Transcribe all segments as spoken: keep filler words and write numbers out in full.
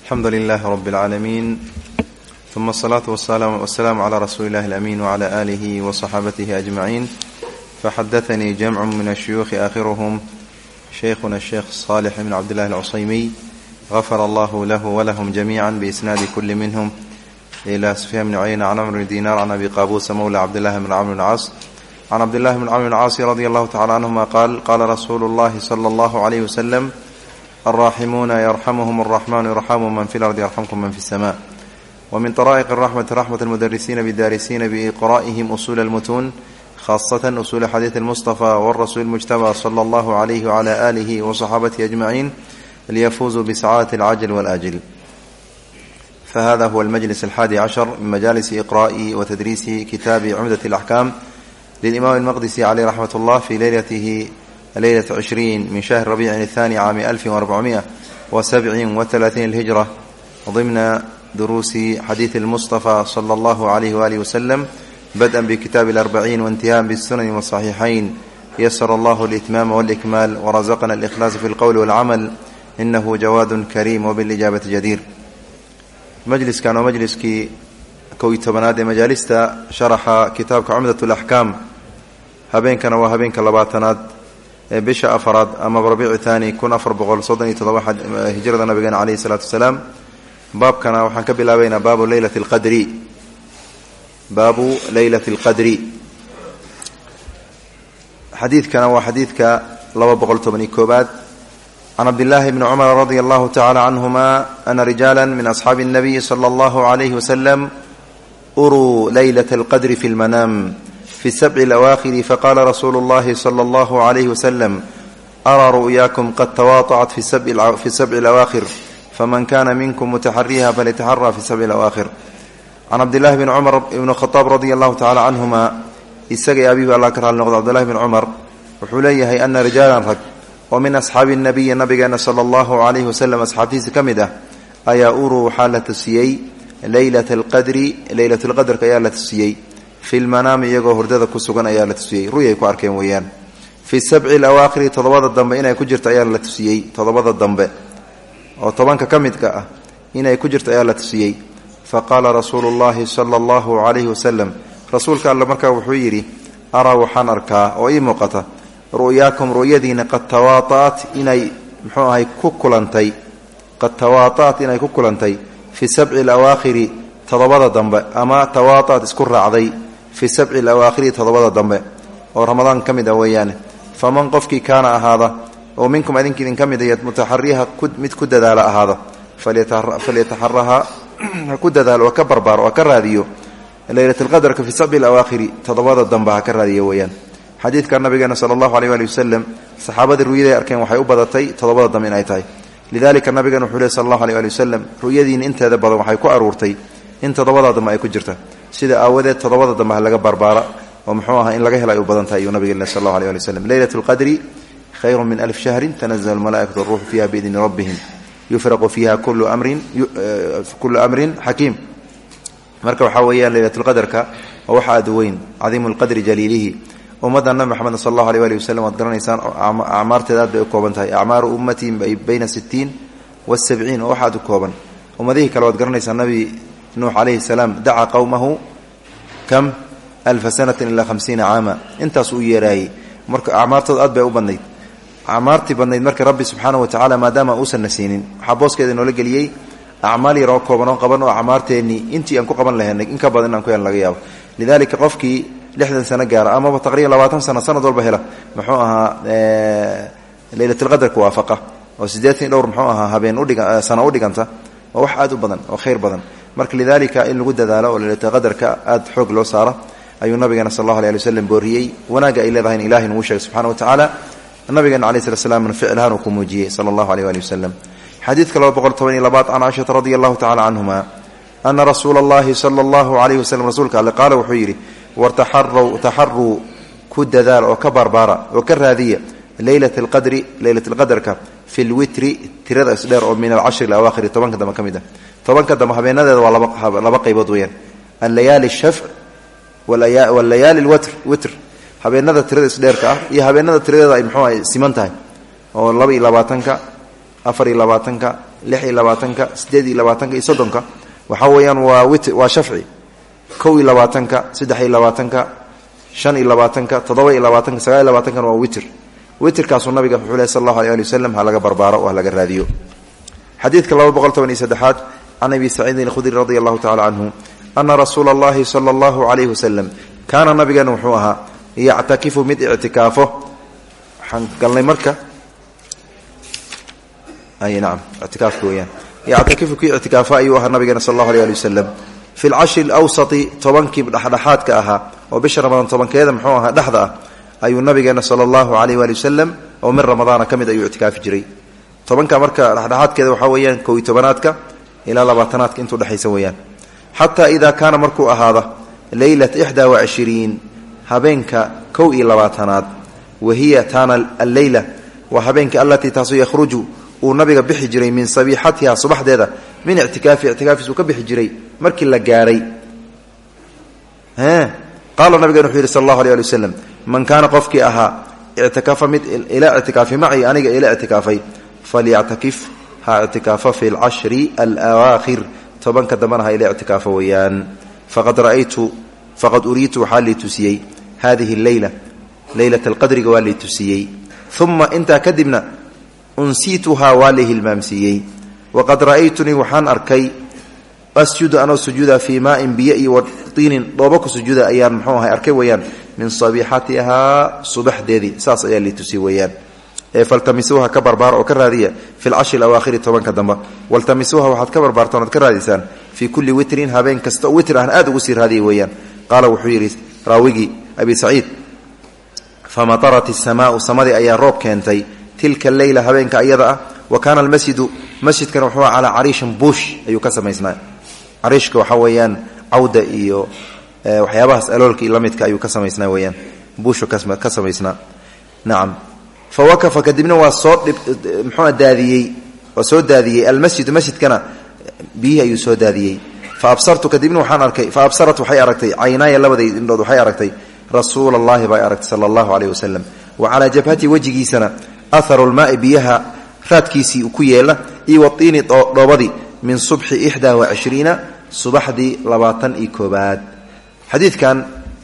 الحمد لله رب العالمين ثم الصلاة والسلام, والسلام على رسول الله الأمين وعلى آله وصحابته أجمعين. فحدثني جمع من الشيوخ آخرهم شيخنا الشيخ صالح بن عبد الله العصيمي غفر الله له ولهم جميعا بإسناد كل منهم إلى سفيان بن عيينة عن عمرو بن دينار عن أبي قابوس مولى عبد الله بن عمرو بن العاص عن عبد الله بن عمرو بن العاص رضي الله تعالى عنهما قال قال رسول الله صلى الله عليه وسلم الراحمون يرحمهم الرحمن يرحم من في الأرض يرحمكم من في السماء. ومن طرائق الرحمة رحمة المدرسين بالدارسين بإقرائهم أصول المتون خاصة أصول حديث المصطفى والرسول المجتبى صلى الله عليه وعلى آله وصحابته أجمعين ليفوزوا بسعادة العاجل والآجل. فهذا هو المجلس الحادي عشر من مجالس إقراء وتدريس كتاب عمدة الأحكام للإمام المقدسي عليه رحمة الله في ليلته ليلة عشرين من شهر ربيع الثاني عام ألف وأربعمائة وسبع وثلاثين الهجرة ضمن دروس حديث المصطفى صلى الله عليه وآله وسلم بدءا بكتاب الأربعين وانتهاء بالسنن والصحيحين. يسر الله الإتمام والإكمال ورزقنا الإخلاص في القول والعمل إنه جواد كريم وبالإجابة جدير. مجلس كان مجلس كي كويت بناد مجالستا شرح كتابك عمدة الأحكام هبين كان وهبين كلباتناد بشا أفراد أما بربيع ثاني كن أفر بغول صدني تضوحد هجرة نبينا عليه الصلاة والسلام. باب كان وحن كبلا بين باب ليلة القدر باب ليلة القدر حديث كان وحديثك لو بغلت بني كوباد عن عبد الله بن عمر رضي الله تعالى عنهما أن رجالا من أصحاب النبي صلى الله عليه وسلم أروا ليلة القدر في المنام في السبع الأواخر فقال رسول الله صلى الله عليه وسلم أرى رؤياكم قد تواطعت في السبع, في السبع الأواخر فمن كان منكم متحريها فليتحرى في السبع الأواخر. عن عبد الله بن عمر بن الخطاب رضي الله تعالى عنهما إساقي أبيه الله كرها النقض عبد الله بن عمر وحليه أن رجالا رك ومن أصحاب النبي النبي صلى الله عليه وسلم أصحابه كمده أيا أورو حالة السيي ليلة القدر ليلة القدر كيالة السيي في المنام يقو هردada ku sugan ayaa la tusiyay ru'yay ku arkeen weeyaan fi sab'i al-awaakhir todobada dambe inay ku jirto ayaa la tusiyay todobada dambe oo tobanka kamidka ah inay ku jirto ayaa la tusiyay faqala rasuulullah sallallahu alayhi wasallam rasuulka Allah markaa wuxuu yiri ara waxaan arkaa oo ii muuqata ru'yaakum ru'yadiina qad tawaataat inay muxuu ahay ku kulantay qad tawaataat inay ku kulantay fi sab'i al-awaakhir todobada dambe ama tawaataat isku raacday في سبع الأواخر تضبط الضمبة ورمضان كمد ويانه فمن قفك كان هذا ومنكم أذنك إن كمد متحريها كد مت كد ذال هذا فليتحر فليتحرها كد ذال وكبر بار وكر هذه ليلة القدر في سبع الأواخر تضبط الضمبة كر هذه ويان حديث كان النبي صلى الله عليه وآله وسلم صحابة الرؤيا أركان وحي أبضتي تضبط الضمين أيتاي لذلك النبي نحوله صلى الله عليه وآله وسلم رؤيا دين أنت هذا بضم وحي كأرورتي أنت ضبط الضم أي كجرته sida aawadeed todobada dambe laga barbaara oo muxuu ahaa in laga helay u badan tahay nabiga sallallahu alayhi wa sallam laylatul qadri khayrun min alf shahrin tanazzalu malaa'ikatu ruuhu fiha bi idni rabbihim yufraqu fiha kullu amrin kullu amrin hakim. marka waxa weeyaan laylatul qadrka oo waxa aad weyn azimul qadri jalilihi ummadan nabi muhammad sallallahu alayhi wa sallam wad garanaysaan aamarteeda aad bay u kooban tahay aamaaru ummati bayna sittin wa sabciin oo waxa aad u kooban ummadihi kale wad garanaysaan nabi نوح عليه السلام دعا قومه كم ألف سنة إلا خمسين عاما انت سوء راي مرك أعمارت أدبى وبنيت أعمارتي بنيت مرك ربي سبحانه وتعالى ما دام أوسى النسينين حبوس كذا إنه لقى لي أعمالي راكوا بنون قبنا وأعمارتي إني أنتي أنكو قبل لهنك إنك بدنا أنكو ينلقياه لذلك قفكي لحدا سنة جارة أما بتقريبا لواتن سنة سنة دول بهلا محوها آه ليلة القدر كوافقة وسديتين دور محوها هبين أودي سنة أودي كنتا وواحد بدن وخير بدن marka lidalika in lagu dadaalo oo leelata qadarka aad xoog loo saaro ayuu nabiga sallallahu alayhi wasallam booriyay wanaaga ay leedahay in ilaahay uu sheegay subhanahu wa ta'ala nabiga alayhi salaam ficilhaan ku muujiyay sallallahu alayhi wasallam hadithka laba boqol toban iyo laba an Aisha radhiyallahu ta'ala anhuma anna rasuulallahi sallallahu alayhi wasallam rasuulka alla qaala wuxuu yiri wartaharru taharru ku dadaal oo ka barbara oo ka raadiya laylatul qadri laylatul qadarka في الوتر ترى إصدار من العشر الأواخر طبعا كده ما كمده طبعا كده ما هبينا ده ولا بق لا بقى يبضوين الليالي الشفع والليالي والليالي الوتر وتر هبينا ده ترى إصدار كا يهبينا ده ترى ده محوا سمنتها والله بي لباتنك أفر لباتنك lix iyo labaatanka sideed iyo labaatanka iyo soddonka waxaa weeyaan waa wit waa shafci kow iyo labaatanka saddex iyo labaatanka shan iyo labaatanka toddoba iyo labaatanka sagaal iyo labaatankan waa witr witrkaasuu nabiga wuxuu lehy sal allahu alay ali wasalam ha laga barbaaro oo ha laga raadiyo xadiidka laba boqol toban iyo saddexaad can abi saciidin alkhudri radi allahu tacala canhu ana rasuula allahi sala allahu calayhi wasalam kaana nabigeena wuxuu ahaa yactakifu mid ictikaafo waxaan galnay marka ay nacam ictikaafka weeyaan yactakifu kii ictikaafo ayuu ahaa nabigeena sal allahu alay ali wasalam fi lcashri alawsati tobankii dhexdhexaadka ahaa oo bisha ramadaan tobankeeda muxuu ahaa dhexda ah ayuu nabigeena sala allahu calayh waali wasalam oo min ramadaana ka mid ayuu ictikaafi jiray tobanka marka dhexdhexaadkeeda waxaa weeyaan kow iyo tobanaadka ilaa labaatanaadka intuu dhexaysa weeyaan xataa idaa kaana markuu ahaada leylat ixdaa wacishiriin habeenka kow iyo labaatanaad wahiya taana alleyla waa habeenka allatii taasoo yakhruju uu nabiga bixi jiray min sabiixatiha subaxdeeda min ictikaafi ictikaafiisuu ka bixi jiray markii la gaaray qaala nabigeena wuxuu yidhi sal allahu alay ali wasalam man kaana qofkii ahaa ictikafa mid ilaa ictikaafi macii aniga ila ictikaafay falyactakif ha ictikaafa fi lcashri alawaakhir tobanka dambana ha ila ictikaafo weeyaan faqad raaytu faqad uriitu waxaa lii tusiyey hadihi leyla leylat alqadriga waa lii tusiyey uma intaa kadibna unsiituhaa waa lii hilmaamsiiyey waqad ra'aytunii waxaan arkay asjudu anoo sujuuda fii maain biyo iyo watiinin dhoobo ku sujuuda ayaan muxuu ahay arkay weeyaan min sabiixatihaa subaxdeedii saas ayaa lii tusiyey weeyaan ee faltamisuuha ka barbaara oo ka raadiya fi lcashri alawaakhiri tobanka damba waltamisuuha waxaad ka barbaartaan oad ka raadisaan fii kulli witrin habeen kasta oo witr ahna aad ugu sii raadiya weeyaan qaala wuxuu yidhi raawigii abi saciid famatarat isamaau samadii ayaa roob keentay tilka leyla habeenka ayada ah wa kaana almasjidu masjidkana wuxuu calaa cariishin buush ayuu ka samaysnaa cariishka waxaa weeyaan cawda iyo waxyaabahaas aloolka iyo lamidka ayuu ka samaysnaa weeyaan buushu ka samaysnaa nacam fa wakafa kadibna waa soo dhib muxuua daadiyey waa soo daadiyey almasjidu masjidkana biyihii ayuu soo daadiyey fa absartu kadibna waxaan arkay fa absarat waxay aragtay caynaaya labaday indhood waxay aragtay rasuula allahi bay aragtay sala allahu caleyh wasalam wa calaa jabhati wejigiisana aharu lmaai biyaha raadkiisii ku yeela iyo watiini dhoobadii min subxi ixdaa wacishriina subaxdii labaatan iyo koobaad xadiidkan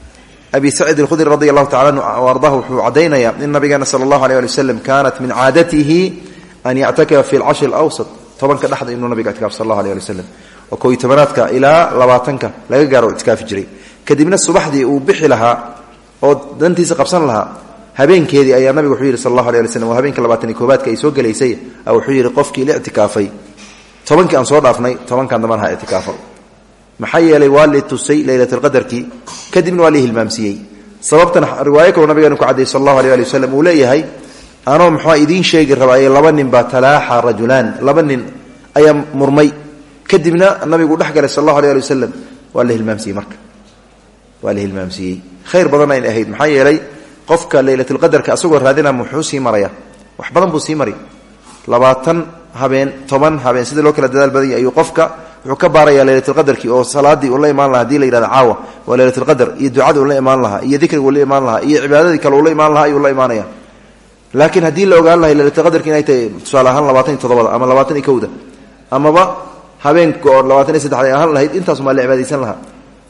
abi saciid alkhudri radi allahu tacala anhu ardahu wuxuu caddaynayaa in nabigeena sala allahu alay ali wasalam kaanat min caadatihi an yactakifa fi lcashri alawsat tobanka dhexda inuu nabiga ictikaaf sal allahu alay ali wasalam oo kow iyo tobanaadka ilaa labaatanka laga gaaro ictikaafi jiray kadibna subaxdii uu bixi lahaa oo dantiisa qabsan lahaa habeenkeedii ayaa nabigu wuxuu yidhi sal allahu alay ali slam waa habeenka labaatan iyo koobaadka ay soo gelaysay wuxuu yidhi qofkii la ictikaafay tobankii aan soo dhaafnay tobankan dambana ha ictikaafo maxaa yeelay waa li tusay leylatulqadarkii kadibna waa lii hilmaamsiiyey sababtan riwaayo kaloo nabigeena ku cadday sal allahu alay ali wasalam uu leeyahay anoo muxua idiin sheegi rabaaye laba nin baa talaaxa rajulaan laba nin ayaa murmay kadibna nabigu dhex galay sal allahu alay ali wasalam waa la hilmaamsiiyey marka waa la hilmaamsiiyey khayr badan ayna ahayd maxaa yeelay qofka leylatulqadarka asagoo raadina muxuu sii maraya wax badan buu sii mari labaatan habeen toban habeen sida loo kala dadaal badan yahay ayuu qofka wuxuu ka baarayaa leylatulqadarkii oo salaadii uu la imaan lahaa hadii la yidhahda caawa waa leylatulqadar iyo ducadii uu la imaan lahaa iyo dikriga uu la imaan lahaa iyo cibaadadii kale uu la imaan lahaa ayuu la imaanaya laakiin haddii la ogaan lahay leylatulqadarki inay tahay tusaale ahaan labaatan iyo toddobada ama labaatan iyo kowda amaba habeenka oo labaatan iyo saddexda ay ahaan lahayd intaasumaa la cibaadaysan lahaa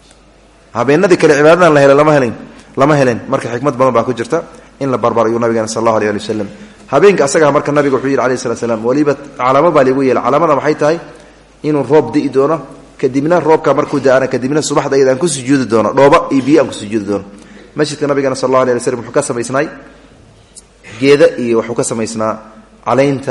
habeenadii kale cibaadadan la hela lama helayn lama helen marka xikmad badan baa ku jirta in la barbar ayuu nabigeena sal allahu alay ali wasalam habeenka asagaa marka nabiga wuxuu yidhi alayh salat slam waliba calaamo baa ligu yeela calaamada maxay tahay inuu roob di'i doono kadibna roobka markuu da-ana kadibna subaxda iyada aan ku sujuudi doono dhooba iyo biyo aan ku sujuudi doono masjidka nabigeena sal allahu alay ali slam wuxuu ka samaysnaay geeda iyo wuxuu ka samaysnaa calaynta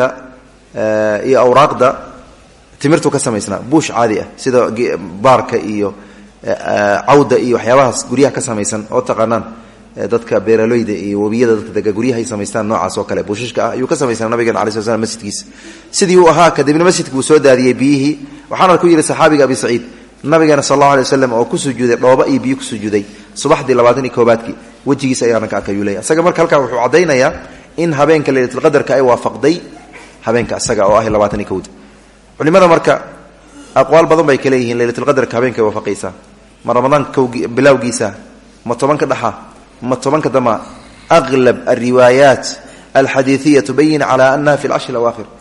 iyo awraaqda timirtuu ka samaysnaa buush caadi ah sida baarka iyo cawda iyo waxyaabahaas guryaha ka samaysan oo taqaanaan dadka beeraleyda iyo webiyada dadka dega guryahay samaystaan noocaas oo kale buushishka ah ayuu ka samaysana nabigeena alai sl slam masjidkiisa sidii uu ahaa kadibna masjidka uu soo daadiyey biyihii waxaana ku yidhi saxaabiga abi saciid nabigeena sal allahu alay wasalam oo ku sujuuday dhooba iyo biyo ku sujuuday subaxdii labaatan iyo koobaadkii wejigiisa ayaana ka arkayuu leeyahy isaga marka halkaa wuxuu caddaynayaa in habeenka leylatulqadarka ay waafaqday habeenka isaga oo ah labaatan iyo kowda culimada marka aqwaal badan bay ka leeyihiin leylatulqadarka habeenka ay waafaqaysaa ma ramadaanka bilowgiisa ma tobanka dhaxa ma tobanka dama aglab alriwaayaat alxadiiiya tubayin cala anaha fi lcashri awaakhir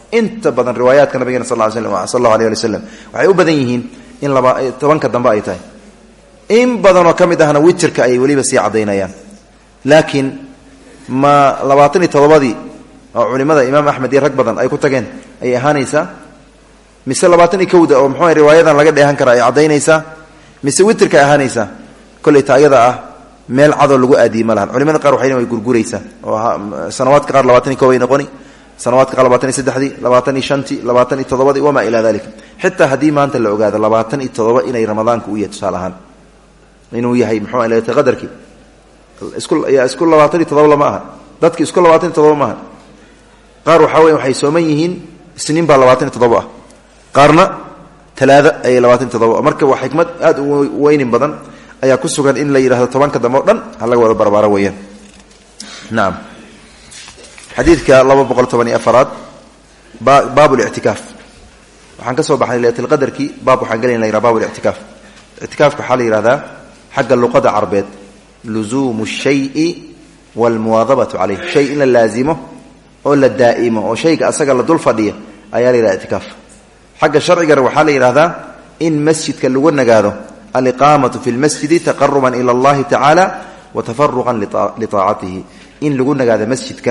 inta badan riwaayaadka nabigeena sal ly slam sal allahu alay ali wasalam waxay u badan yihiin in laba tobanka dambe ay tahay in badanoo ka mid ahna witirka ay weliba sii caddaynayaan laakiin ma labaatan iyo todobadii oo culimada imaam axmed iyo rag badan ay ku tageen ayay ahaanaysaa mise labaatan iyo kowda oo muxuu riwaayadan laga dheehan kara ay caddaynaysaa mise witirka ay ahaanaysaa kolleyta ayada ah meel cadoo lagu aadiyey ma lahan culimada qaar waxay way gurguraysaa oo sanawaadka qaar labaatan iyo kow ay noqoni sanawaadka qaar labaatan iyo saddexdii labaatan iyo shantii labaatan iyo toddobadii wamaa ilaa dalika xitaa haddii maanta la ogaado labaatan iyo toddoba inay ramadaanka u yahay tusaale ahaan inuu yahay muxuu laylatul qadarkii isku yaa isku labaatan iyo toddoba lama aha dadki isku labaatan iyo toddoba maaha qaar waxaa weya waxay sooman yihiin isniin baa labaatan iyo toddoba ah qaarna talaada ayay labaatan iyo toddoba marka waa xikmad aada u weynin badan ayaa ku sugan in la yidhahdo tobanka dambe o dhan ha laga wada barbaaro weeyaan nacam xadiidka laba boqol toban iyo afaraad baab lictikaaf waxaan ka soo baxnay laylatulqadarkii baab waxaan gelayna la yihah baab lictikaaf ictikaafka waxaa la yihahdaa xagga luqada carbeed luzuumu shayi waalmuwaadabatu caleyh shay in la laazimo oo la daa'imo oo shayga asaga la dul fadhiya ayaa la yidhahda ictikaaf xagga sharcigana waxaa la yidhahdaa in masjidka lagu nagaado aliqaamatu fi lmasjidi taqaruban ila allahi tacaala wa tafaruqan liaacatihi in lagu nagaado masjidka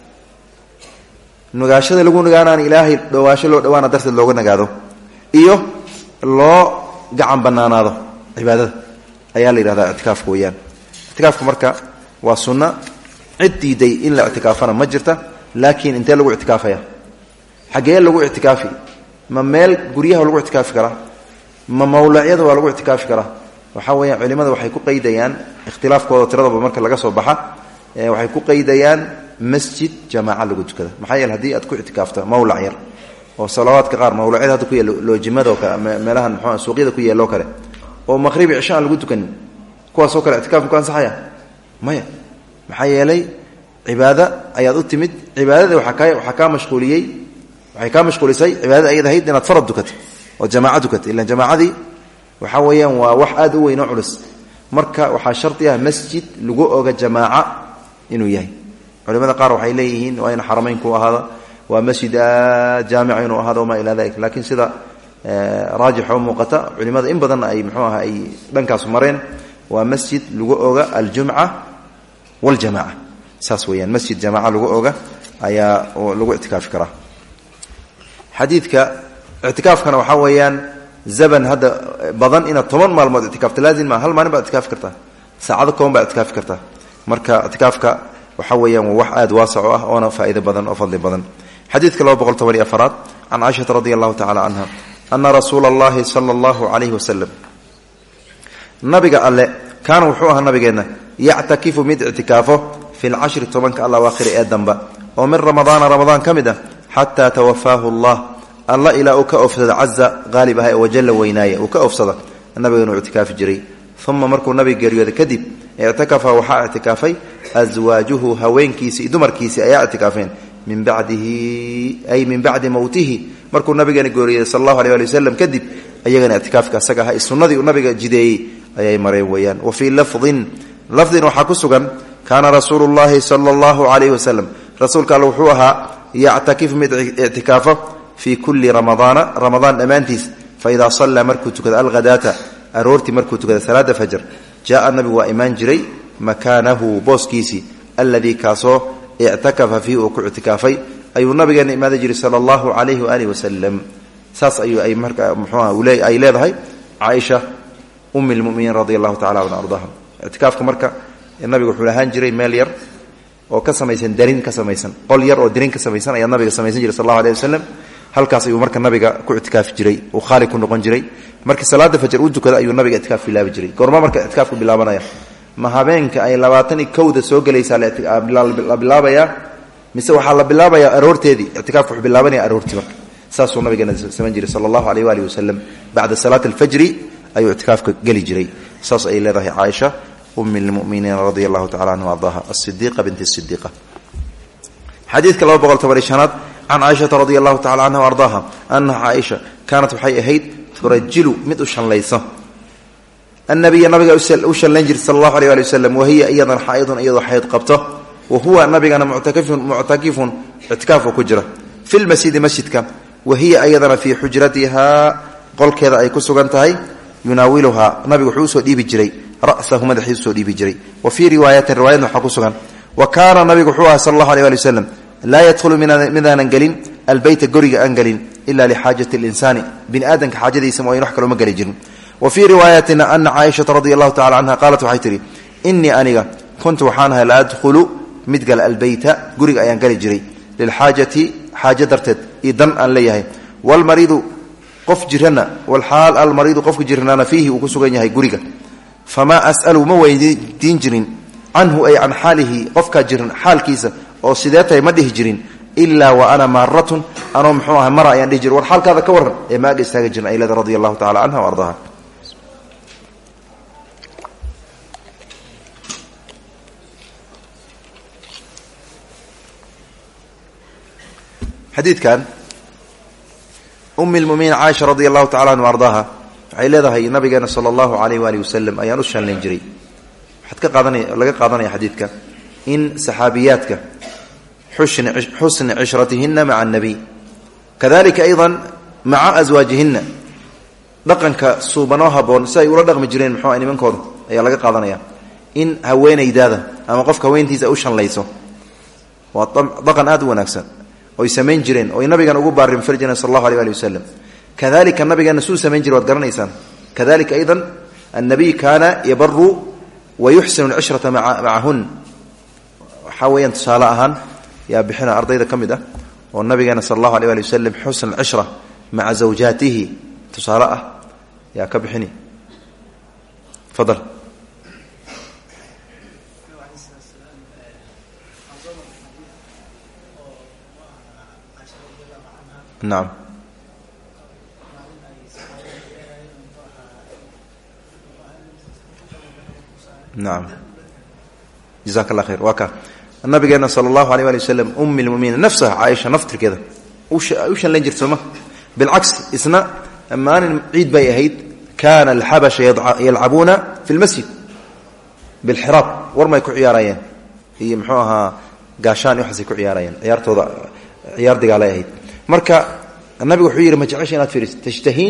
nagaashada lagu nagaanaan ilaahay dhawaasho loo dhawaana darteed looga nagaado iyo loo gacan banaanaado cibaadada ayaa la yidhahdaa ictikaafka weeyaan ictikaafka marka waa sunno cid diiday in la ictikaafana ma jirta laakiin intee lagu ictikaafaya xaggee lagu ictikaafi ma meel guryaha lagu ictikaafi karaa ma mawlacyada waa lagu ictikaafi karaa waxaa weeyaan culimada waxay ku qaydayaan ikhtilaafkooda tiradaba marka laga soo baxa waxay ku qaydayaan masjid jamaaca lagu tukada maxaa yeele haddii aad ku ictikaafta mawlac yar oo salawaadka qaar mawlacyada hadda ku yaal loojimado kale meelahan muxuu suuqyada ku yeeloo kale oo maqribi cisho aan lagu tukanin kuwaasoo kale ictikaafka ku ansaxaya maya maxaa yeelay cibaado ayaad u timid cibaadada waxaa kaa waxaa kaa mashquuliyey waxay kaa mashquulisay cibaadada ayad ahayd inaad farad dukato oo jamaaca dukato ilaan jamaacadii waxaa weeyaan waa wax aada u weyn oo culus marka waxaa shardi ah masjid lagu oga jamaaca inuu yahay culimada qaar waxay leeyihiin waa in xaramayn ku ahaada waa masjid jaamica inuu ahaado wamaa ilaa dalik laakiin sida raajix oo muuqata culimada in badanna ay muxuu aha ay dhankaas mareen waa masjid lagu oga aljumca waljamaca saas weeyaan masjid jamaaca lagu oga ayaa lagu ictikaafi karaa xadiidka ictikaafkana waxaa weeyaan zaban hadda badan inaad toban maalmood ictikaafta laazim ma hal maalin baad ictikaafi kartaa saacado kooban baad ictikaafi kartaa marka ictikaafka waxaa weeyaan waa wax aada waasac o ah oona faa'ido badan oo fadli badan xadiidka laba boqol toban iyo afaraad can caaishata radi allahu tacala canha ana rasuula allahi sala allahu calayhi wasalam nabiga alle kaana wuxuu ahaa nabigeenna yactakifu mid ictikaafo fi lcashri tobanka alawaakhiri ee damba oo min ramadaana ramadaan ka mid ah xataa tawafaahu allah alla ilaa uu ka oofsada caza qaalib aha wajalla weynaaya uu ka oofsada nabigeenu ictikaafi jiray uma markuu nabiga geeriyooda kadib ictakafa waxaa ictikaafay aswaajuhu haweenkiisi iyo dumarkiisii ayaa ictikaafeen min bacdihi ay min bacdi mowtihi markuu nabigeena geeriyooday sal allahu alay ali wasalam kadib ayagana ictikaafka asaga aha sunnadii uu nabiga jideeyey ayay mareen weeyaan wa fii lafdin lafdin waxaa ku sugan kaana rasuulu llahi sala allahu calayhi wasalam rasuulka alle wuxuu ahaa yactakifu mid ictikaafo fii kulli ramadaana ramadaan dhammaantiis faidaa sallaa markuu tukada alghadaata aroortii markuu tukada salaada fajr jaaa nabigu waa imaan jiray makaanahu booskiisii alladii kaasoo ictakafa fiihi uu ku ictikaafay ayuu nabigeena imaada jiray sala allahu calayhi waaalih wasalam saas ayuu ay marka muxuuha ay leedahay caaisha ummi lmuminiin radia allahu tacala an ardaha ictikaafka marka nabiga wuxuu lahaan jiray meel yar oo ka samaysan darin ka samaysan qol yar oo darin ka samaysan ayaa nabiga samaysan jiray sal allahu aleh wasalam halkaas ayuu marka nabiga ku ictikaafi jiray uu khaali ku noqon jiray markii salaada fajr uu tukada ayuu nabiga ictikaaf bilaabi jiray goorma marka ictikaafku bilaabanaya ma habeenka ay labaatan iyo kowda soo galaysaa la bilaabayaa mise waxaa la bilaabayaa aroorteedii ictikaafku wuxuu bilaabanaya aroortii marka saasuu nabigeena samayn jiray sala allahu aleyh waalihi wasalam bacda salaati alfajri ayuu ictikaafka geli jiray saas ayay leedahay caaisha ummi lmuminiina radia allahu tacala anhu ardaha asidiiqa binti sidiiqa xadiidka laba boqol toban iyo shanaad can caaishata radia allahu tacala canha o ardaaha anaha caaisha kaanat waxay ahayd turajilu mid u shallayso annabiya nabiga u shallayn jirta sala allahu aleh ali wasalam wahiya iyadan xaaidun iyadoo xayd qabto wa huwa nabigana muctakifun muctakifun ictikaaf oo ku jira fi lmasjidi masjidka wa hiya ayadana fii xujratihaa qolkeeda ay ku sugan tahay yunaawiluhaa nabigu wuxuu usoo dhiibi jiray ra'sahu madaxiisu usoo dhiibi jiray wa fii riwaayatin riwaayadna waxaa ku sugan wa kaana nabigu wuxuu aha sal allahu alيh ali wasalam laa yadkhulu midaanan gelin albeyta guriga aan gelin ila lixaajati اlinsaani bini aadamka xaajadiisa mooyn wax kaloma geli jirin wa fii riwaayatina ana caaishata radi allahu tacala canha qaalat waxay tihi inii aniga kuntu waxaan ahay la adkhulu mid gala albeyta guriga ayaan geli jiray lilxaajati xaajo darteed iyo dan aan leeyahay wlmariidu qof jirana wlxaal almariidu qofka jiranaana fiihi uu ku sugan yahay guriga famaa as'alu ma weydiin jirin canhu ay can xaalihi qofkaa jiran xaalkiisa oo sidee tahay ma dhihi jirin ilaa wa ana maaratun anoo muxuu ahay mara ayaan dhihi jirin war xaalkaada ka warran ee maaga istaaga jiran aylada radia allahu tacala canha wa ardaha xadiidkan ummi lmuminiin caaisha radia allahu tacala anha ardaaha waxay leedahay nabigeena sala allahu alayh waalihi wasalam ayaan u shanlayn jiray waxaad ka qaadanaya laga qaadanaya xadiidka in saxaabiyaadka xusni xusni cishratihinna maca annabiy kadalika aydan maca aswaajihinna dhaqanka suubanoo haboon si ay ula dhaqmi jireen muxuu ah nimankooda ayaa laga qaadanaya in haweenaydaada ama qofka haweentiisa u shanlayso waa dhaqan aada u wanaagsan oy samayn jireen oy nabigan ugu baarin fari jireen sal allahu alيh ali wasalam kadalika nabigeena suu samayn jire waad garanaysaan kadalika aydan annabiy kaana yabaru wa yuxsinu alcishrata macahun waxaa weeyaan tusaale ahaan yaa bixina ardayda ka mid ah oo nabigeena sal allahu alيh ali wasalam xusn alcishra maca zawjaatihi tusaale ah yaa ka bixini fadal nacam nacam jazaaka allah khayr waa ka nabigeena sala allahu alayh ali wasalam ummi lmuminiin nafsaha caaisha naftirkeeda u shanlayn jirta sooma bilcaks isna maalin ciid bay ahayd kaana alxabasha yalcabuuna fi lmasjid bilxiraab war may ku ciyaarayeen iyo muxuu ahaa gaashaan waxaasay ku ciyaarayeen ciyaartooda ciyaar digaalay ahayd marka nabigu wuxuu yidhi ma jecesha inaad fiiriso tashtahiin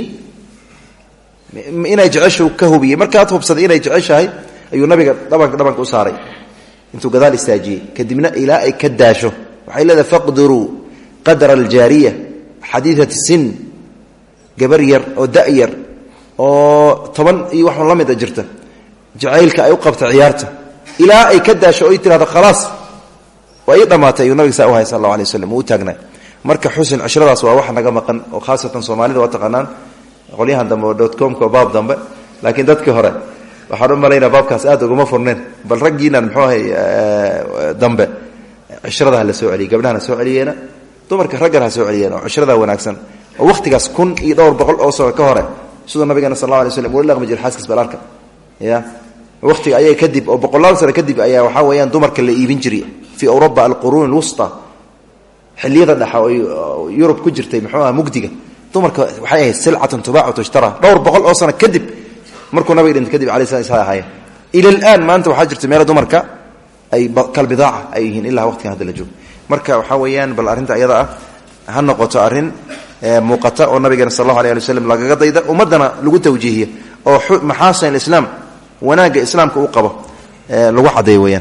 inay jeceshu ka hubiyey markaad hubsaday inay jeceshahay ayuu nabiga dhabanka dhabanka u saaray intuu gadaal istaajiyey kadibna ilaa ay ka daasho waxay leedahay faqdiruu qadra aljaariya xadiidati sin gabar yar oo da' yar oo toban iyo wax la mid a jirta jacaylka ay u qabta ciyaarta ilaa ay ka daasho oy tirahdo khalaas waa ii dhammaatay ayuu nabiga saa u hay sal allahu alay waslm uu u taagnay marka xusin cishradaas waa wax naga maqan oo khaasatan soomaalida waa taqaanaan qolyahan dambe oo dot comka oo baab dambe laakiin dadkii hore waxaan u malaynaa baabkaas aad uguma furneen bal raggiinan muxuu ahay dambe cishrada ha la soo celiyey gabdhahan ha soo celiyeena dumarka raggan ha soo celiyeena oo cishradaa wanaagsan oo wakhtigaas kun iyo dhowr boqol oo sano ka hore siduu nabigeena sal alla alay slam ula dhaqmi jira xaaskiis balarka ya wakhtiga ayay kadib oo boqolaal sano kadib ayaa waxaa weeyaan dumarka la iibin jiray fii awroba alquruun alwusta xiliyada dhexa oo yurub ku jirtay muxuu aha mugdiga dumarka waxay ahayd silcatun tubaacu tushtara dhowr boqol oo sano kadib markuu nabiga dhintay kadib alay slam isha ahaayeen ila alaan maanta waxaa jirta meelo dumarka ay kalbidaaca ay yihiin ilaa waqtigan hadda la joogo marka waxaa weeyaan bal arrinta iyada ah ha noqoto arrin muuqata oo nabigeena sal allahu alay ali waslm lagaga dayda ummaddana lagu tawjiihiya oo maxaasin alislaam wanaagga islaamka uu qabo lagu caddeeyo weeyaan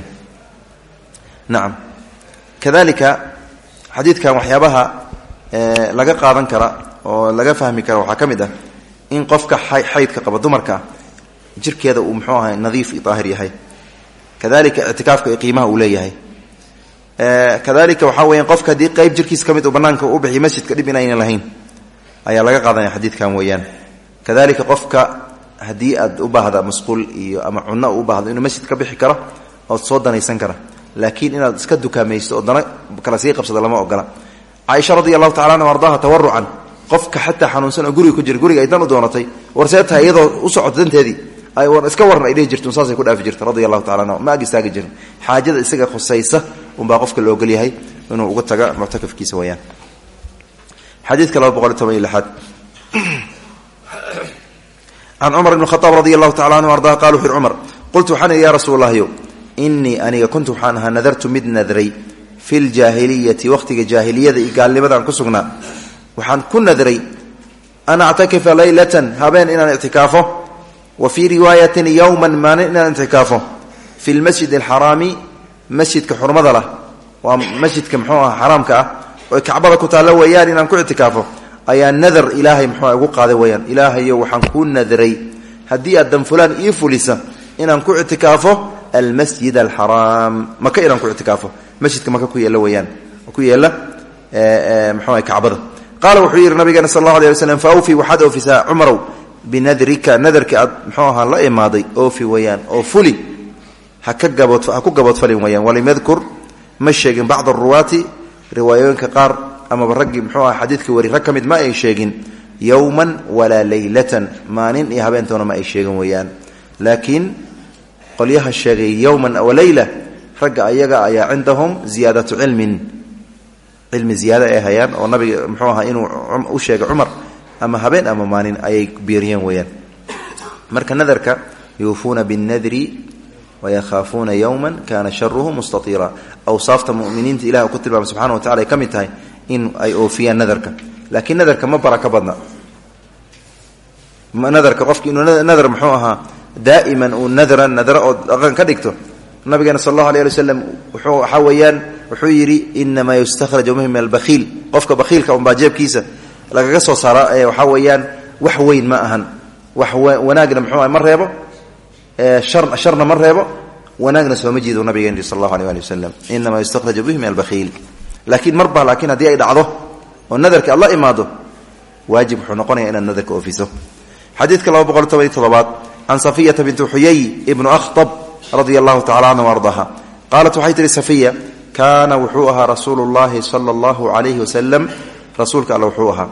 nacam kadalika xadiidkan waxyaabaha laga qaadan kara oo laga fahmi kara waxaa ka mid ah in qofka xaydka qaba dumarka jirkeeda uu muxuu ahay nadiif iyo daahir yahay kadalika ictikaafka iyo qiimaha uu leeyahay kadalika waxaa weeyaan qofka haddii qayb jirkiis ka mid uu bannaanka u bixiyo masjidka dhib inaynan lahayn ayaa laga qaadanaya xadiidkan weeyaan kadalika qofka haddii aad u baahda masquul iyo ama cunno u baahdo inuu masjid ka bixi karo ood soo danaysan kara laakiin inaad iska dukaamaysto oo dana kala sii qabsada lama ogola caaisha radi allahu tacala anha ardaha tawarucan qofka xataa xanuunsan oo guriga ku jira guriga ay dan u doonatay war see tahay iyadoo u socota danteedii ay war iska waran ay dhihi jirto saasay ku dhaafi jirta radi allahu tacala anha ma ag istaagi jirin xaajada isaga khusaysa unbaa qofka la ogol yahay inuu uga taga muctakafkiisa weyaan xadiidka laba boqol iyo toban iyo lixaad can cumar ibn khaaab radi allahu tacala anhu ardaha qala wuxu yhi cumar qultu waxaan idhi ya rasuul allahyo inii aniga kuntu waxaan ahaa nadartu mid nadray fi ljaahiliyati waqtiga jaahiliyada iyo gaalnimadaan ku sugnaa waxaan ku nadray an actakifa laylatan habeen inaan ictikaafo wa fii riwaayatin yowman maalin inaan ictikaafo fi lmasjid alxaraami masjidka xurmada lah waa masjidka muxuu aha xaraamka ah oo kacbada ku taalla weeyaan inaan ku ictikaafo ayaa nadar ilaahay muxuu ugu qaaday weeyaan ilaahayo waxaan ku nadray haddii aad dan fulaan ii fulisa inaan ku ictikaafo almasjid alxaraam maka inaan ku ictikaafo masjidka maka ku yeela weeyaan ku yeela muxuu kacbada qaala wuxuu yidhi nabigeena sal allahu alay waslm fa awfi waxaad oofisaa cumarow binadrika nadarkii aad muxuu ahaa la imaaday oofi weeyaan oo fuli ha ka gabood ha ku gaboodfalin weeyaan walam yadkur ma sheegin bacd aruwaati riwaayooyinka qaar amaba raggii muxuu aha xadiidka wari rag ka mid ma ay sheegin yowman walaa leylatan maalin iyo habeentoona ma ay sheegin weeyaan laakiin qolyaha sheegay yowman wa leyla ragga ayaga ayaa cindahum ziyaadatu cilmin cilmi ziyaada ay hayaan oo nabiga muxuu ahaa inuu u sheegay cumar ama habeen ama maalin ayay biiriyeen weeyaan marka nadarka yuufuuna binnadri wayahaafuuna yowman kaana sharuhu mustatiira awsaafta muminiinta ilah ku tilmaamay subxana wa tacala ay ka mid tahay in ay oofiyaan nadarka laakiin nadarka ma baraka badna nadarka qofki inuu nadar muxuu ahaa daa'iman uu nadran nadra oo dhaqan ka dhigto nabigeena sal allahu alay ali wasalam wuxuu waxaa weeyaan wuxuu yidhi inamaa yustakhraju minhu min albakhiil qofka bakhiilka unbaa jeebkiisa lagaga soo saara ee waxaa weeyaan wax weyn ma ahan wax wanaagna muxuu aha ma reebo sharna ma reebo wanaagna sooma jiido nabigeena sal allahu alay ali wasalam inamaa yustakhraju bihi min albakhiil laakiin marba laakiin haddii ay dhacdo oo nadarka alla imaado waajib wuxuu noqonaya inaad nadarka oofiso xadiidka laba boqol toban iyo toddobaad can safiyata bintu xuyay ibnu akhtab radia allahu tacala canha ardaha qaalat waxay tihi safiya kaana wuxuu ahaa rasuulu llahi sala allahu alayhi wasalam rasuulka alle wuxuu ahaa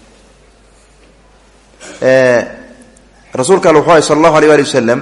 rasuulka alle wuxuu ahay sala allahu alayh ali wasalam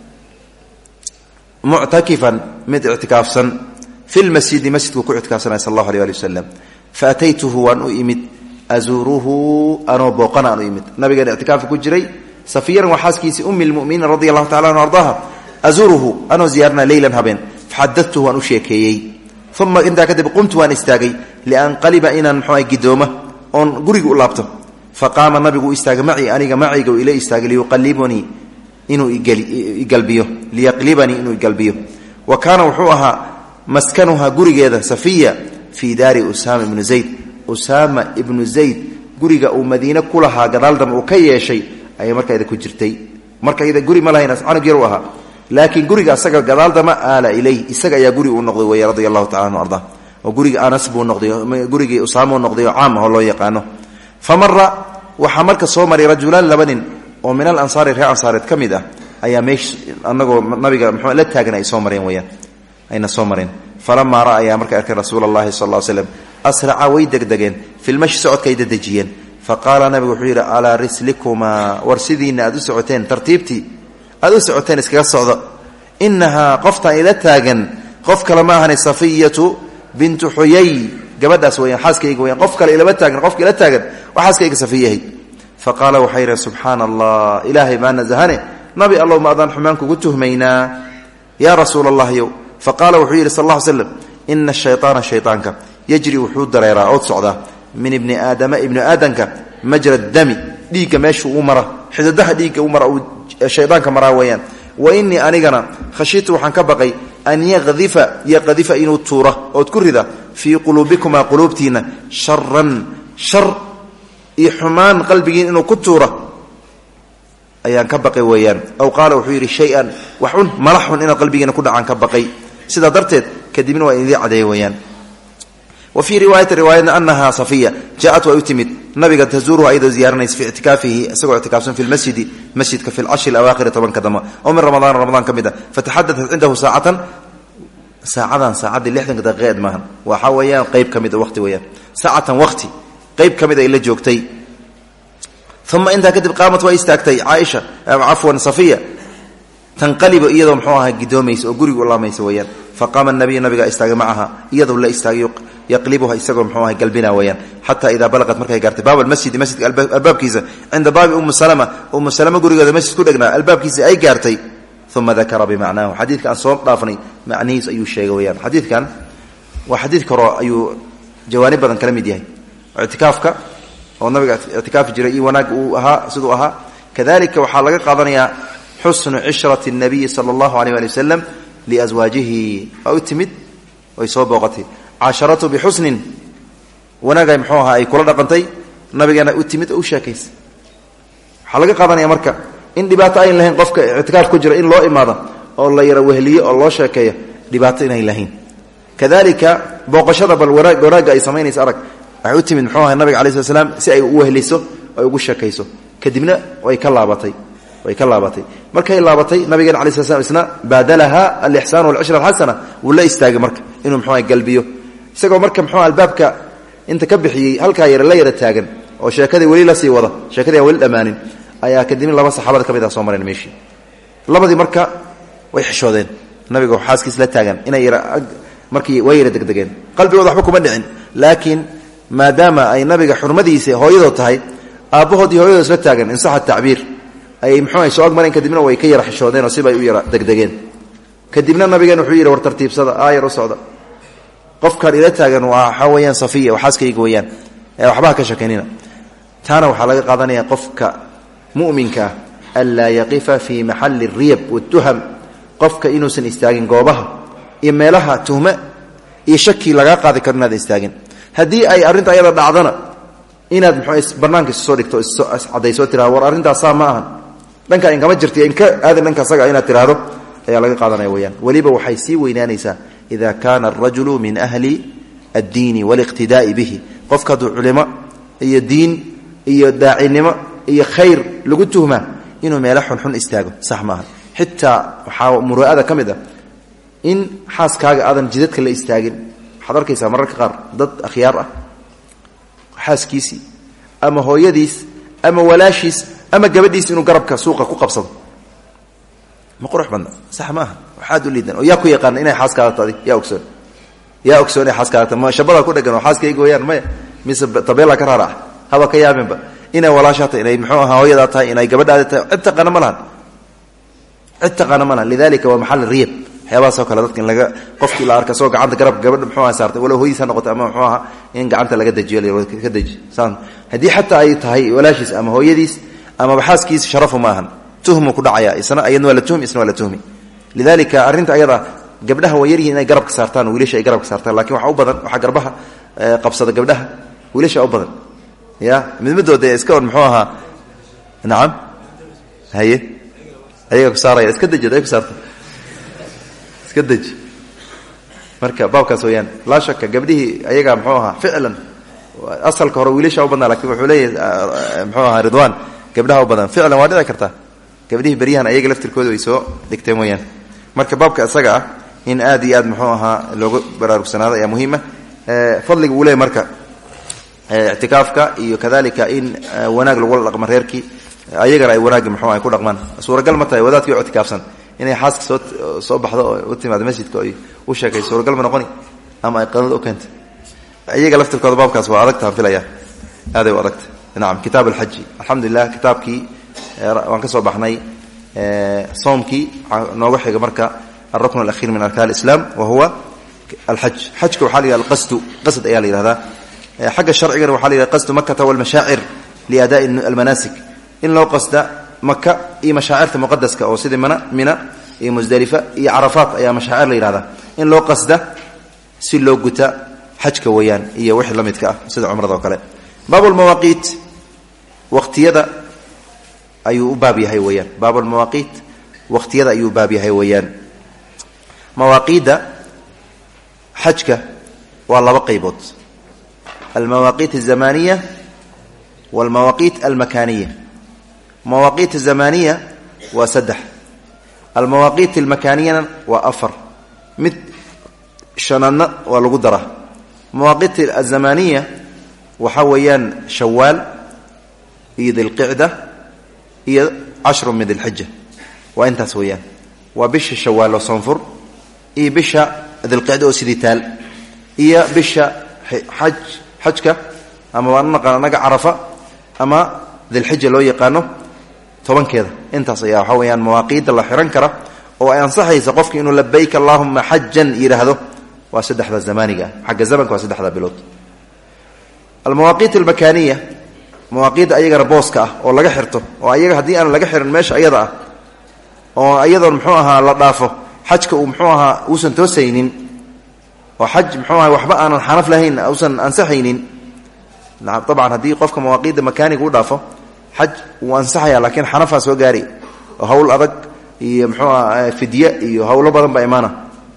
muctakifan mid ictikaafsan fi lmasjidi masjidku ku ictikaafsanaya sal allahu alay ali wasalam faataytuhu waan u imid azuuruhu anoo booqana aan u imid nabigeena ictikaafka ku jiray safiyana waa xaaskiisii ummi lmuminiin radia allahu tacala anhu ardaha azuuruhu anoo ziyaarana leylan habeen faxadatuhu waan u sheekeeyey uma intaa kadib qumtu waan istaagay lianqaliba inaan mxua gidooma oon guriga u laabto faqaama nabigu u istaagay macii aniga macayga ila istaagay liyuqalibanii inuu igalbiyo liyaqlibanii inuu igalbiyo wa kaana wuxuu ahaa maskanuha gurigeeda safiya fii daari usaama ibnu zayd usaama ibnu zayd guriga uu madiine ku lahaa gadaal dambe uu ka yeeshay ayay markayda ku jirtay markayda guri ma lahayn canug yar u ahaa laakiin guriga asaga gadaal dama aala ilayh isaga ayaa guri uu noqday wey radia allahu tacala anhu arda oo guriga anas buu noqday gurigii usaama uu noqday oo caam ahoo loo yaqaano fa mara waxaa marka soo maray rajulaan laba nin oo min al ansaari reer ansaareed ka mid ah ayaa meesh anagoo nabiga mxuu la taagan ay soo mareen weyaan ayna soo mareen falamaa ra ayaa markay arkeen rasuula allahi sal ll slam asraca way degdegeen filmashi socodkay dadejiyeen faqaala nabigu wuxuu yidhi calaa rislikumaa war sidiina aad u socoteen tartiibtii aad u socoteen iskaga socdo inahaa qoftaan ila taagan qof kale ma ahani safiyatu bintu xuyay gabadhaas weyaan xaaskayga weyaan qof kale ilama taagan qofka ila taagan waa xaaskayga safiyahay faqaala waxay yidheen subxaana allah ilaahay baa nasahane nabi allow ma adaan xumaan kugu tuhmaynaa yaa rasuula allahyow faqaala wuxuu yidhi sal alla slam ina shayaana shaytaanka yajri wuxuu dareeraa ood socdaa min ibni aadama ibni aadanka majra dami dhiigga meeshuu u mara xidadaha dhiigga u mara uu shaydaanka maraa weeyaan wa inii anigana khashitu waxaan ka baqay an yaqdifa yaqdifa inuu tuura ood ku rida fii quluubikumaa quluubtiina sharan shar iyo xumaan qalbigiin inuu ku tuura ayaan ka baqay weeyaan aw qaala wuxuu yidhi shay-an wax un mala xun inaad qalbigiina ku dhacaan ka baqay sidaa darteed kadibna waa idii cadeeye weeyaan wa fii riwaayati riwaayadna anaha safiya jaaat way u timid nabiga tazuuruhu ayadoo ziyaaranaysa fii ictikaafihi isagoo ictikaafsan fi lmasjidi masjidka fi lcashri alawaakhiri tobanka dama oo min ramadaan ramadaan ka mid a fataxadatat cindahu saacatan saacadan saacaddii lixdanka daqiiqeed maahan waxaa weeyaan qeyb ka mid a waqti weeyaan saacatan waqti qeyb ka mid ay la joogtay uma intaa kadib qaamat waa istaagtay caaisha cafwan safiya tanqalibu iyadoo mxuu aha gidoomaysa oo guriga u laamaysa weeyaan faqaama nabiyu nabigaa istaagay macaha iyadoo la istaagay yaqlibuha isagoo mxuu aha galbina weeyaan xataa idaa balaqat markay gaartay baab almasjidi masjidka albaabkiisa cinda baabi umu salama umu salama gurigeeda masjid ku dhegnaa albaabkiisa ay gaartay uma dakara bimacnaahu xadiidka aan soo dhaafnay macnihiis ayuu sheegay weyaan xadiidkan وحديث كرو أيو جوانب بدن كلام يديه اعتكافك أو النبي اعتكاف جرائي وناقها سدوها كذلك وحلقة قضنيا حسن عشرة النبي صلى الله عليه وسلم لأزواجه أو تمد ويصوب وقته عشرته بحسن وناقا يمحوها أي كل رقنتي النبي أنا أتمد أو شاكيس حلقة قضنيا مركة إن دباتين لهن قفك اعتكاف كجر إن الله إمارة أو الله يروهلي الله شاكية دباتين لهن كذلك بوقشة بالوراق وراق أي سمين يسأرك أتمد محوها النبي عليه الصلاة والسلام سأي وهليسه أو يقول شاكيسه كدبنا ويكلابتي ويكلابتي مركا لابتي نبينا عليه الصلاه والسلام بادلها الاحسان والعشره الحسنه ولا استاغ مركا انه مخوي قلبيو isagoo marka mxuu albaabka inta ka bixiyay halka yar la yar taagan oo sheekadii wali la sii wada sheekadii wali dhamaanin ayaa kadib laba saxaabada kamid ah soo mareen meeshii labadii marka way xishoodeen nabiga oo xaaskiis la taagan inay yar markii way yar degdegeen qalbigooda waxba kuma dhicin laakiin maadaama ay nabiga xurmadiisa hooyadoo tahay aabahoodii hooyadoo isla taagan in sax taabir ay muxuu ay soo agmareen kadibna way ka yar xishoodeen oo sibay u yar degdegeen kadibna nabigeena wuxuu yiri war tartiibsada aayar u socda qofkan ila taagan waa xawayaan safiya waxaaskayga wayaan ee waxba ka shakeynina taana waxa laga qaadanaya qofka mu'minka alla yaqifa fi mahall ar-riyab wat-tuham qofka inuusan istaagin goobaha iyo meelaha tuhma iyo shaki laga qaadi karnaa istaagin hadii ay arinta ayada dhacdana inaad muxuu barnaamijka soo dhigto cadayso tiraa war arinta saama ahan dhanka in kama jirtay in ka aadan dhanka saga inaad tiraado ayaa laga qaadanaya wayaan waliba waxay si weynaanaysaa إذا كان الرجل من أهل الدين والاقتداء به قفكد علماء هي الدين هي داعي نما هي خير لقلتهما إنه ميلحن حن استاغو صح معها حتى مروءة كمدة إن حاس كاغا أذن جدتك اللي استاغن حضر كيسا مرة كغار ضد أخيار حاس كيسي أما هو يديس أما ولاشيس أما قبديس إنه قربك سوقك وقبصد ما قرح بنا صح معها waxaad liidan oo yaa ku yaqaan inay xaas kaatay yaa ogsoon yaa ogsoon inay xaas kaatay ma shabada ku dhagan oo xaaskayga weeyaan ma mis tabeela ka raara haba ka yaabinba inay walaashata inay muxuu ahaa hooyada tahay inay gabadhaada tahay inta qana malahan inta qana malahan lidalika wa mahall riyab hayaba soo kala dadkan laga qofkii la arka soo gacanta garab gabadha muxuu ahaa saartay wala hooyisa noqotay ama muxuu ahaa in gacanta laga dajiyo ka daji saan hadii hatta ay tahay walaashis ama hooyadiis ama baxaaskiis sharafu maahan tuhmu ku dhacaya isna ayadna wala tuhmi isna wala tuhmi لذلك أرنت أيضا قبلها ويريه إنه قرب كسارتان وليش أي قرب كسارتان لكن وح أبدا وح قربها قبصة قبلها وليش أبدا يا من مدة ده إسكون محوها نعم هي هي كسارة إسكدج ده كسارت إسكدج مركب باوكا سويان لا شك قبله أيها محوها فعلا أصل كهرو وليش أبدا لكن وحولي محوها رضوان قبلها أبدا فعلا واحد ذكرته قبله بريهان أيها لفت الكود ويسوء دكتمويان marka baabka asaga ah in aad iyo aad muxuu ahaa loogu baraarugsanado ayaa muhiim ah fadliga uu leeyahay marka i'tikaafka iyo kadalika in wanaag lagu dhaqmo reerkii ayagana ay wanaag muxuu ay ku dhaqmaan suuragal ma tahay wadaadkii i'tikaafsan inay xaaska soo soo baxdo oo u timaado masjidka ay u sheekay suuragal ma noqoni ama ay qadad u keento ayaga laftirkooda baabkaas waa adag taan filaya aaday u adagta naam kitaab al-hajj alhamdulillah kitaabkii waan ka soo baxnay صومكي نوغو خيغا marka الركن الاخير من اركان الاسلام وهو الحج حجك وحالي القصد قصد ايا لهذا حق الشرعي وحالي قصد مكه والمشاعر لاداء المناسك ان لو قصد مكه اي مشاعر مقدسه او سيده منى منى اي مزدلفه اي عرفات ايا مشاعر لهذا ان لو قصد سي لو غتا حجك ويان اي وخي لميدك سيده عمره او كله باب المواقيت وقتيده أيو بابي هاي ويان باب المواقيت وقت يدا أيو بابي هاي ويان مواقيت حجك والله بقيبوت المواقيت الزمانية والمواقيت المكانية مواقيت الزمانية وسدح المواقيت المكانية وأفر مثل شنن والقدرة مواقيت الزمانية وحويان شوال إيد القعدة هي عشر من ذي الحجة وانت سويان وبش الشوال وصنفر هي بش ذي القعدة وسيديتال هي بش حج حجك أما وانا نقع عرفة أما ذي الحجة لو يقانو طبعا كذا انت صيا حويان مواقيت الله حرنكرة وأنصحي سقفك إنه لبيك اللهم حجا إلى هذا وسدح ذا الزمانية حق الزمن وسدح ذا بلوت المواقيت المكانية مواقيت أيجا ربوسكا ولا جحرته وأيجا هدي أنا لجحر الماش أيضا وأيضا محوها لطافه حجك ومحوها وسن توسينين وحج محوها وحبا أنا الحنف لهين أوسن أنسحينين نعم طبعا هدي قفك مواقيت مكاني يقول ضافه حج وأنسحيا لكن حنفها سو جاري وهول أدق محوها فدية وهول بدن بإيمانه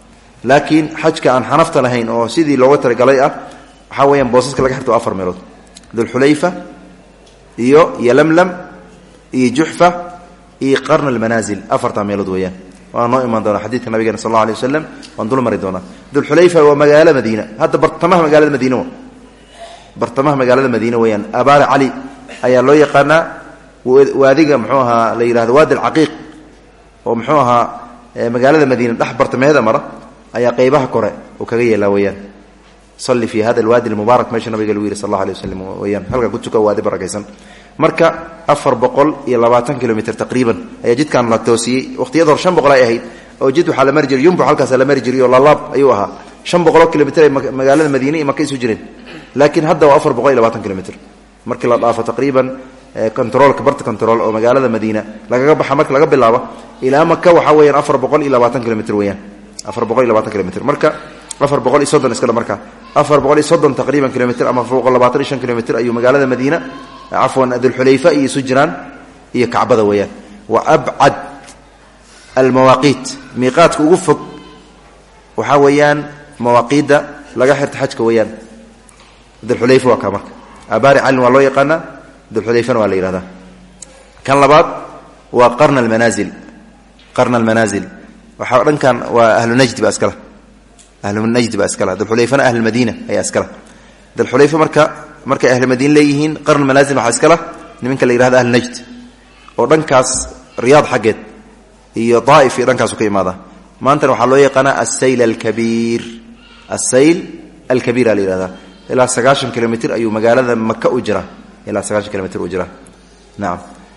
لكن حجك أن حنفت لهين أو سيدي لو ترى قليئة حاويا بوسسك لك حتى أفر ميلود ذو الحليفة إيو يلملم إي جحفة إي قرن المنازل أفر ميلود وياه وأنا إيمان دونا حديث النبي صلى الله عليه وسلم وانظر مريدونا ذو الحليفة ومقالة مدينة هذا برطمه مقالة مدينة برطمه مقالة مدينة ويان أبار علي أي الله يقنا وذيك محوها ليلة واد العقيق ومحوها مقالة مدينة دح برطمه هذا مرة أي قيبها كرة وكغيه لا ويان صلي في هذا الوادي المبارك ماشي النبي قال صلى الله عليه وسلم ويان هلقا قلت لك وادي بركيسن marka afar boqol iyo labaatan kilometer taqriiban ayaa jidkan la toosiyay waqtiyada hor shan boqol ay ahayd oo jid waxa la mari jiray yumbu halkaas la mari jiray oo laalaab ayuu ahaa shan boqol kilometer magaalada Madiina iyo Makka isu jireen laakiin hadda waa afar boqol iyo labaatan kilometer markii la dhaafo taqriiban control ka barta control oo magaalada Madiina laga baxa marka laga bilaabo ilaa Makka waxa weeyaan afar boqol iyo labaatan kilometer weeyaan afar boqol iyo labaatan kilometer marka afar boqol iyo soddon iska marka afar boqol iyo soddon taqriiban kilometer ama afar boqol iyo labaatan iyo shan kilometer ayuu magaalada Madiina عفوا ذو الحليفة يسجران هي كعبة وياه وأبعد المواقيت ميقات وقفك وحاويان مواقيت لقاحر تحجك ويان ذو الحليفة وكامرك أباري علم والله يقنا ذو الحليفة ولا يرادا كان لبعض وقرن المنازل قرن المنازل وحاولن كان وأهل نجد بأسكله أهل النجد بأسكله ذو الحليفة أهل المدينة هي أسكله ذو الحليفة مركا marka ahli madiina leeyihiin qarn manazil waxa iskala nimanka la yiraahdo ahli najd oo dhankaas riyaad xageed iyo daa'if iyo dhankaas ka imaada maanta waxa loo yaqaan as-sayl al-kabir as-sayl al-kabir la yiraahdo ila sagaashan kilometer ayuu magaalada Makka u jira ila sagaashan kilometer u jira naam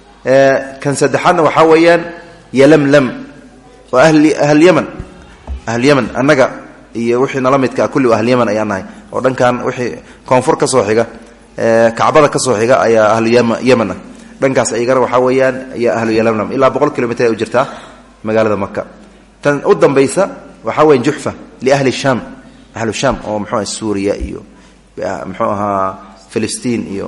ee kan saddexaadna waxa weeyaan yalamlam wa ahli ahli yaman ahli yaman annaga iyo wixii nalamidka kulli ahli yaman ayaanahay oo dhankan wixii koonfur ka soo xiga ee Kaabada ka soo xiga ayaa ahli yaman dhankaas ayagana waxa weeyaan ya ahli yalamlam ila boqol kilometer ay u jirtaa magaalada Makka tan u dambaysa waxa weeyaan Juhfa li ahli Sham ahli Sham oo muxuu Suuriya iyo muxuu ahaa Filistiin iyo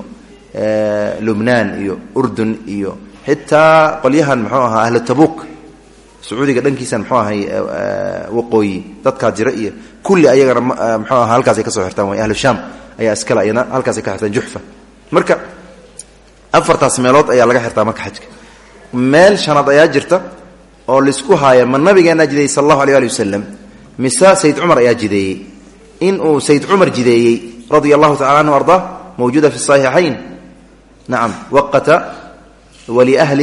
ee Lubnaan iyo Urdun iyo xitaa qolyahan muxuu ahaa ahli Tabuk sacuudiga dhankiisan muxuu ahay waqooyi dadka jira iyo kulli ayagana muxuu ahaa halkaas ay ka soo xirtaan way ahli Sham ayaa iskala ayna halkaas ay ka xirtaan Juhfa marka afartaas meelood ayaa laga xirtaa marka xajka meel shanad ayaa jirta oo la isku haaya man nabigeena jiday sallallahu alayhi wa sallam misa sayyid umar ayaa jiday in uu sayyid umar jiday radiyallahu ta'ala anhu arda موجوده في الصحيحين نعم وقت ولي اهل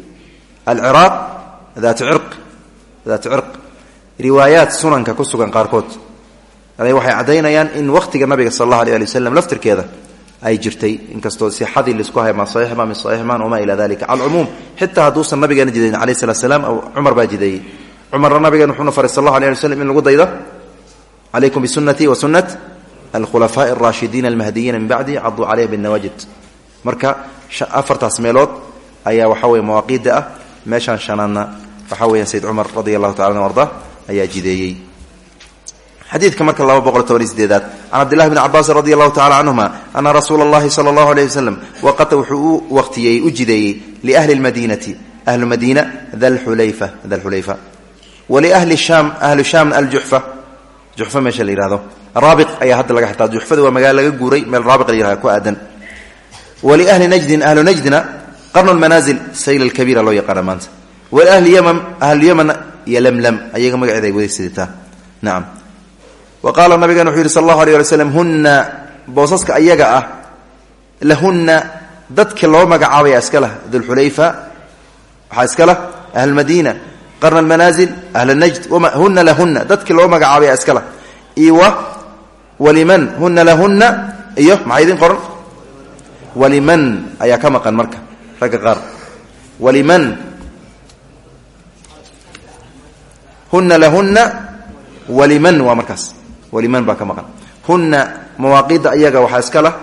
العراق ذات عرق ذات عرق روايات سنن كسغان قاركود هذه waxay cadeynayaan in waqtiga nabiga sallallahu alayhi wa sallam laftirkeeda ay jirtay inkastoo si xadii la isku hay ma sahih ma sahih ma uma ila dalika al umum hatta haduusan nabiga jiday alayhi salaam aw umar ba jiday umar nabiga wuxuu faray sallallahu alayhi wa sallam in lagu daydo alaykum bi sunnati wa sunnat al khulafa ar rashidin al mahdiyyin min ba'di addu alayha bin nawajid marka afartaas meelood ayaa waxa way mawaqid ah meeshan shanana waxa weeyaan sayyid umar radiyallahu ta'ala anhu warda ayaa jideeyay حديث كما كان الله بقول توريث ديدات عن عبد الله بن عباس رضي الله تعالى عنهما أن رسول الله صلى الله عليه وسلم وقت وقتي أجدي لأهل المدينة أهل المدينة ذا الحليفة ذا الحليفة ولأهل الشام أهل الشام الجحفة جحفة ما شاء الله هذا رابق أي حد لقى حتى جحفة ومقال لقى جوري من الرابق اللي يراكو أدن ولأهل نجد أهل نجدنا قرن المنازل سيل الكبير الله يقرمانت والأهل يمن أهل اليمن يلملم أيها مقعد يقول السيدة نعم وقال النبي صلى الله عليه وسلم هن بوصصك أيجا لهن ضدك الله مقعاوي أسكله ذو الحليفة أسكله أهل المدينة قرن المنازل أهل النجد وما هن لهن ضدك الله مقعاوي أسكله إيوه ولمن هن لهن إيوه معايدين قرن ولمن أيا كما قال مركة رقا غار ولمن هن لهن ولمن ومركز ولمن باك مقن هن مواقيد أيها وحاسكله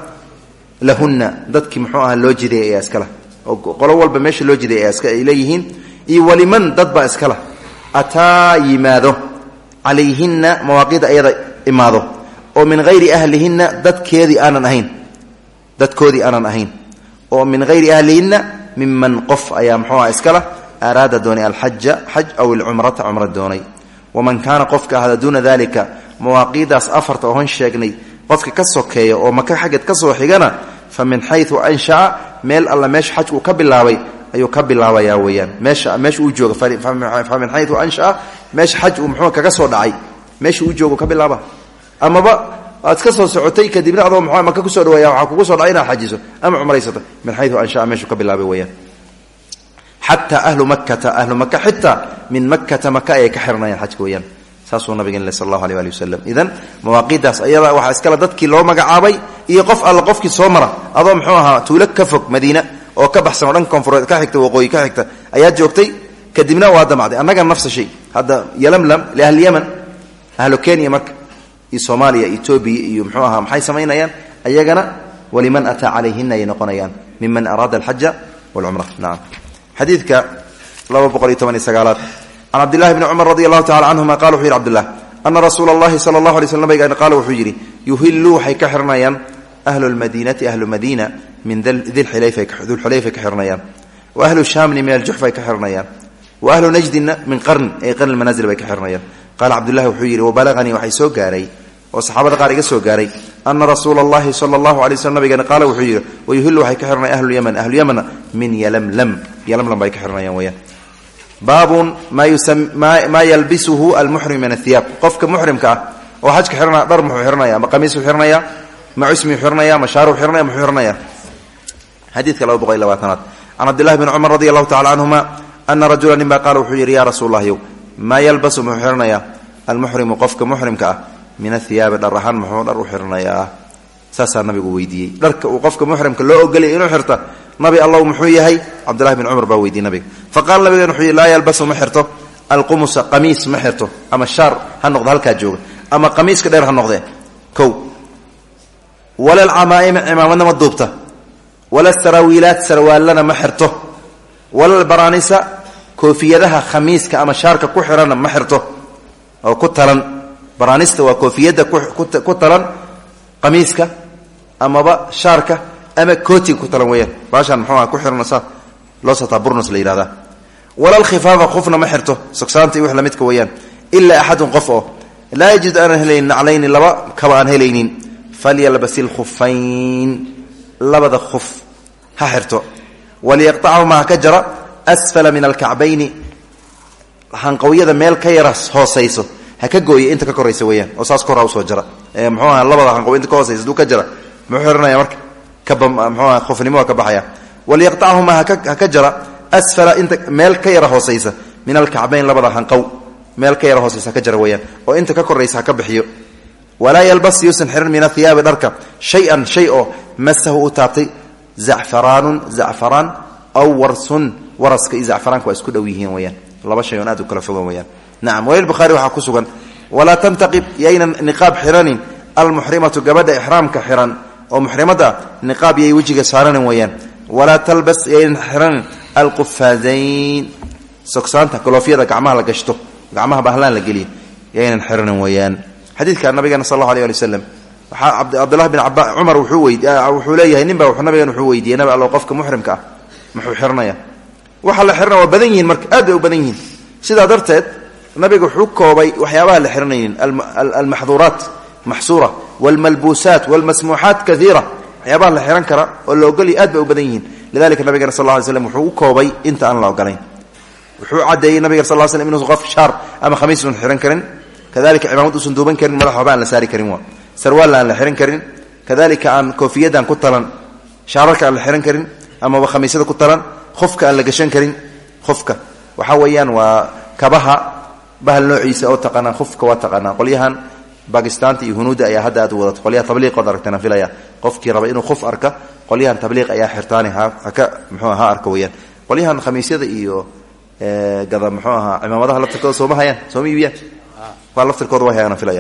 لهن ضدك محوها اللوجدي أي أسكله قالوا والبمش اللوجدي أي أسكله إليهن إي ولمن ضد بأسكله أتا يماذو عليهن مواقيد أيضا إماذو ومن غير أهلهن ضد كذي أنا نهين ضد كذي أنا نهين ومن غير أهلهن ممن قف أيام محوها أسكله أراد دوني الحج حج أو العمرة عمرة دوني ومن كان قفك هذا دون ذلك مواقيد أفرت وهن شاقني qofka ka sokeeyo oo maka xagad ka soo xigana famin haythu ansha meel alla meesh xaj uu ka bilaabay ayuu ka bilaabaya weeyaan meesha meesh uu joogo famin haythu ansha meesh xaj uu muxuu kaga soo dhacay meesh uu joogo ka bilaaba amaba aad ka soo socotay kadibna adoo muxuu maka ku soo dhawaaya waxa kugu soo dhacayna xajiso ama umraysato min haythu ansha meesh uu ka bilaabay weeyaan hatta ahlu makkah ahlu makkah hatta min makkah makkah ay ka xirnayaan xajka weeyaan saasuu nabiga sallallahu alayhi wa sallam idan mawaaqiidaas ayada waxa iskala dadkii loo magacaabay iyo qof alla qofkii soo mara adoo muxuu ahaa tuulo ka fog madiina oo ka baxsan oo dhan koonfureed ka xigta waqooyi ka xigta ayaa joogtay kadibna waa damacday annaga nafsa shay hada yalamlam li ahli yaman ahlu kenya marka iyo Soomaaliya Ethiopia iyo muxuu ahaa maxay sameynayaan ayagana waliman ata alayhinna yanoqonayaan mimman arada al-hajj wal umrah na'am hadithka laba boqol iyo toban iyo sagaal عن عبد الله بن عمر رضي الله تعالى عنهما قال وحير عبد الله أن رسول الله صلى الله عليه وسلم قال وحيري يهلوا حي كحرنيان أهل المدينة أهل المدينة من ذي الحليفة ذو الحليفة كحرنيان وأهل الشام من الجحفة كحرنيان وأهل نجد من قرن أي قرن المنازل كحرنيان قال عبد الله وحيري وبلغني وحي سوقاري وصحابة قارئ سوقاري أن رسول الله صلى الله عليه وسلم قال وحيري ويهلوا حي كحرنيان أهل اليمن أهل اليمن من يلملم يلملم باي كحرنيان ويان باب ما يسمى ما, ما يلبسه المحرم من الثياب قفك محرم كا وحجك حرنا ضرب حرنا يا قميص حرنا يا مع اسم حرنا يا مشار حرنا يا محرنا يا حديث لو بغي لواتنات عن عبد الله بن عمر رضي الله تعالى عنهما أن رجلا ما قال وحير يا رسول الله يوم ما يلبس محرنا يا المحرم قفك محرم كا من الثياب الرحان محور حرنا يا ساسا النبي ويدي درك وقفك محرم كلو قال انه حرته نبي الله محويه هي عبد الله بن عمر باويدي نبي فقال النبي محويه لا يلبس محرته القمص قميص محرته اما الشار هنقض هلكا جوج اما قميص كدير هنقضه كو ولا العمائم عمامنا مضوبته ولا السراويلات سروال لنا محرته ولا البرانسه كوفيتها خميس كاما شارك كحرنا محرته او كتلن برانسته وكوفيته كتلن قميصك اما با شاركه اما كوتي كتلويه باشان محوها كحرنا صا لو ستا برنس ليراده ولا الخفاف خفنا محرته سكسانتي وخ لميدك ويان الا احد قفه لا يجد ان هلين علين لبا كبان هلينين فليلبس الخفين لبد خف حرته وليقطعه ما كجر اسفل من الكعبين حنقويه ميل كيرس هوسيسو haka gooyay inta ka koraysa weeyaan oo saas koraa soo jira ee muxuu ahaa labada hanqo inta ka hoosaysa duu ka jira muxirnaya marka ka muxuu ahaa khofnimo ka baxaya wal yaqta'huma haka jira asfala inta meel ka yara hoosaysa min al ka'bayn labada hanqo meel ka yara hoosaysa ka jira weeyaan oo inta ka koraysa ka bixiyo wala yalbas yusan hirin min athiyab darka shay'an shay'o masahu utabtay za'faran za'faran aw warsun waraska za'faran ku isku dhawihiin weeyaan laba shay oo aad u kala fogaan weeyaan نعم ويل البخاري وحكسوغا ولا تنتقب يين نقاب حران المحرمة قبل إحرام كحران ومحرمة نقاب يي وجهك سارن ويان ولا تلبس يين حران القفازين سكسان تكلوفيا قعمها لقشته قعمها بهلان لقلي يين حران ويان حديث كان النبي صلى الله عليه وسلم عبد عبد الله بن عباس عمر وحويد وحوليه نبا وحنبي وحويد ينبا لو قفك محرم كا محو حرنيا وحل حرنا وبدنين مرك اد وبدنين سيده درتد نبي حكوبي وحيابها الحرنين المحظورات محصورة والملبوسات والمسموحات كثيرة حيابها الحرن كرا ولو قال لي أدبأ وبدنين لذلك النبي صلى الله عليه وسلم حكوبي انت أنا لا قالين وحو عدي النبي صلى الله عليه وسلم إنه غف شهر أما خميس الحرن كرن كذلك عمامة صندوبا كرن ملح وبان لساري كرن سروال لان الحرن كرن كذلك عن كوفية عن كتلا شعرك عن الحرن كرن أما بخميسة كتلا خفك عن لقشان كرن خفك وحويا وكبها bahal noociisa oo taqana qofka waa taqana qoliyahan Pakistan iyo Hunuuda ayaa hadda aad wada qoliyaha tabliiq oo daragtana filaya qofkii raba inuu qof arka qoliyahan tabliiq ayaa xirtaani ha ka muxuu ahaa arka weeyaan qoliyahan khamiisyada iyo ee gada muxuu ahaa imaamadaha laftirkooda soo ma hayaan soo miibiya waa laftirkooda waa hayaan filaya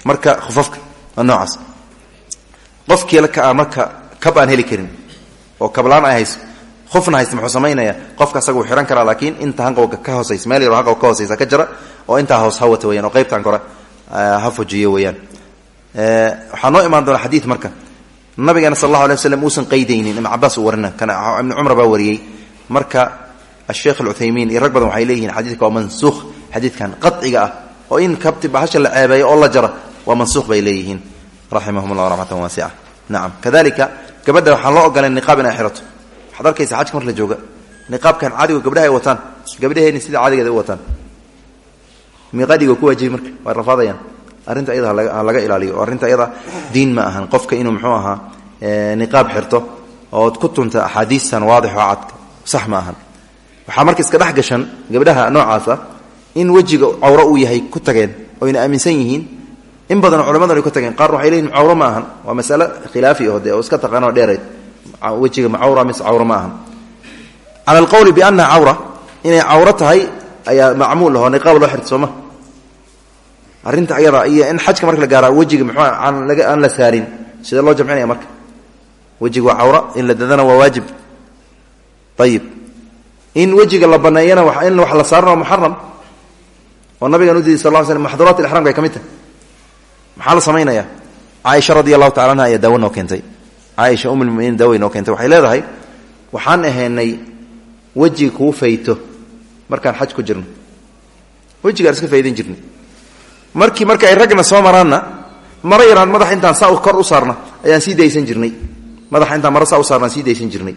marka khufafka noocaas qofkii la ka marka kab aan heli karin oo kablaan ay hayso khufna haysto muxuu sameeynaya qofka asagu xiran kara laakiin inta hanqowga ka hoosaysa meel yar hanqowga ka hoosaysa ka jira oo inta hoos hawata weeyaan oo qaybtan kore ha fujiyo weeyaan ee waxa noo imaan doona xadiis marka nabiga sallallahu alayhi wasallam uusan qaydaynin ima Abbas warna kana ibn Umar ba wariyay marka الشيخ العثيمين يرغب بدن waxay leeyihiin xadiidka waa mansukh xadiidkan qadciga ah oo in kabti bahasha la ceebay oo la jara waa mansukh bay leeyihiin rahimahumullah rahmatan wasi'a na'am kadalika gabadha waxa loo ogolay niqaab in ay xirato waxaad arkaysaa xajka marka la jooga niqaabkan caadiga gabdhaha ay wataan gabdhaheena sida caadiga ay wataan miqadiga ku wajiib marka waa rafaadayaan arinta ayada laga ilaaliyo arinta ayada diin ma ahan qofka inuu muxuu ahaa niqaab xirto oo ku tunta ahadiisan waadix oo cad sax ma ahan waxa marka iska dhax gashan gabdhaha noocaas ah in wajiga awra uu yahay ku tageen oo ina aaminsan yihiin in badan culimadu ay ku tageen qaar waxay leeyihiin awra ma ahan waa mas'ala khilaafi oo oo iska taqaano dheereed wajiga ma awra mis awra ma ahan ala alqawl bi anna awra inay awra tahay ayaa macmuul oo niqaab loo xirto soma arinta ayada iyo in xajka marka la gaaro wajiga muxuu aan laga aan la saarin sida loo jamcinaya marka wajiga waa awra in la dadana waa waajib tayib in wajiga la baneeyana waxa in wax la saarno muharram oo nabiga nuudi sallallahu alayhi wasallam mahdurat al-ihram ay kamita maxaa la sameeynaya Aisha radiyallahu ta'ala anha ay daawano keentay Aisha ummul mu'minin daawano keentay waxay leedahay waxaan ahaynay wajiga ku fayto markaan xaj ku jirno wajiga iska faydin jirnay markii marka ay ragna soo maraana marayran madax intaan saa kor u saarna ayaan sii deysan jirnay madax intaan marasa u saarna sii deysan jirnay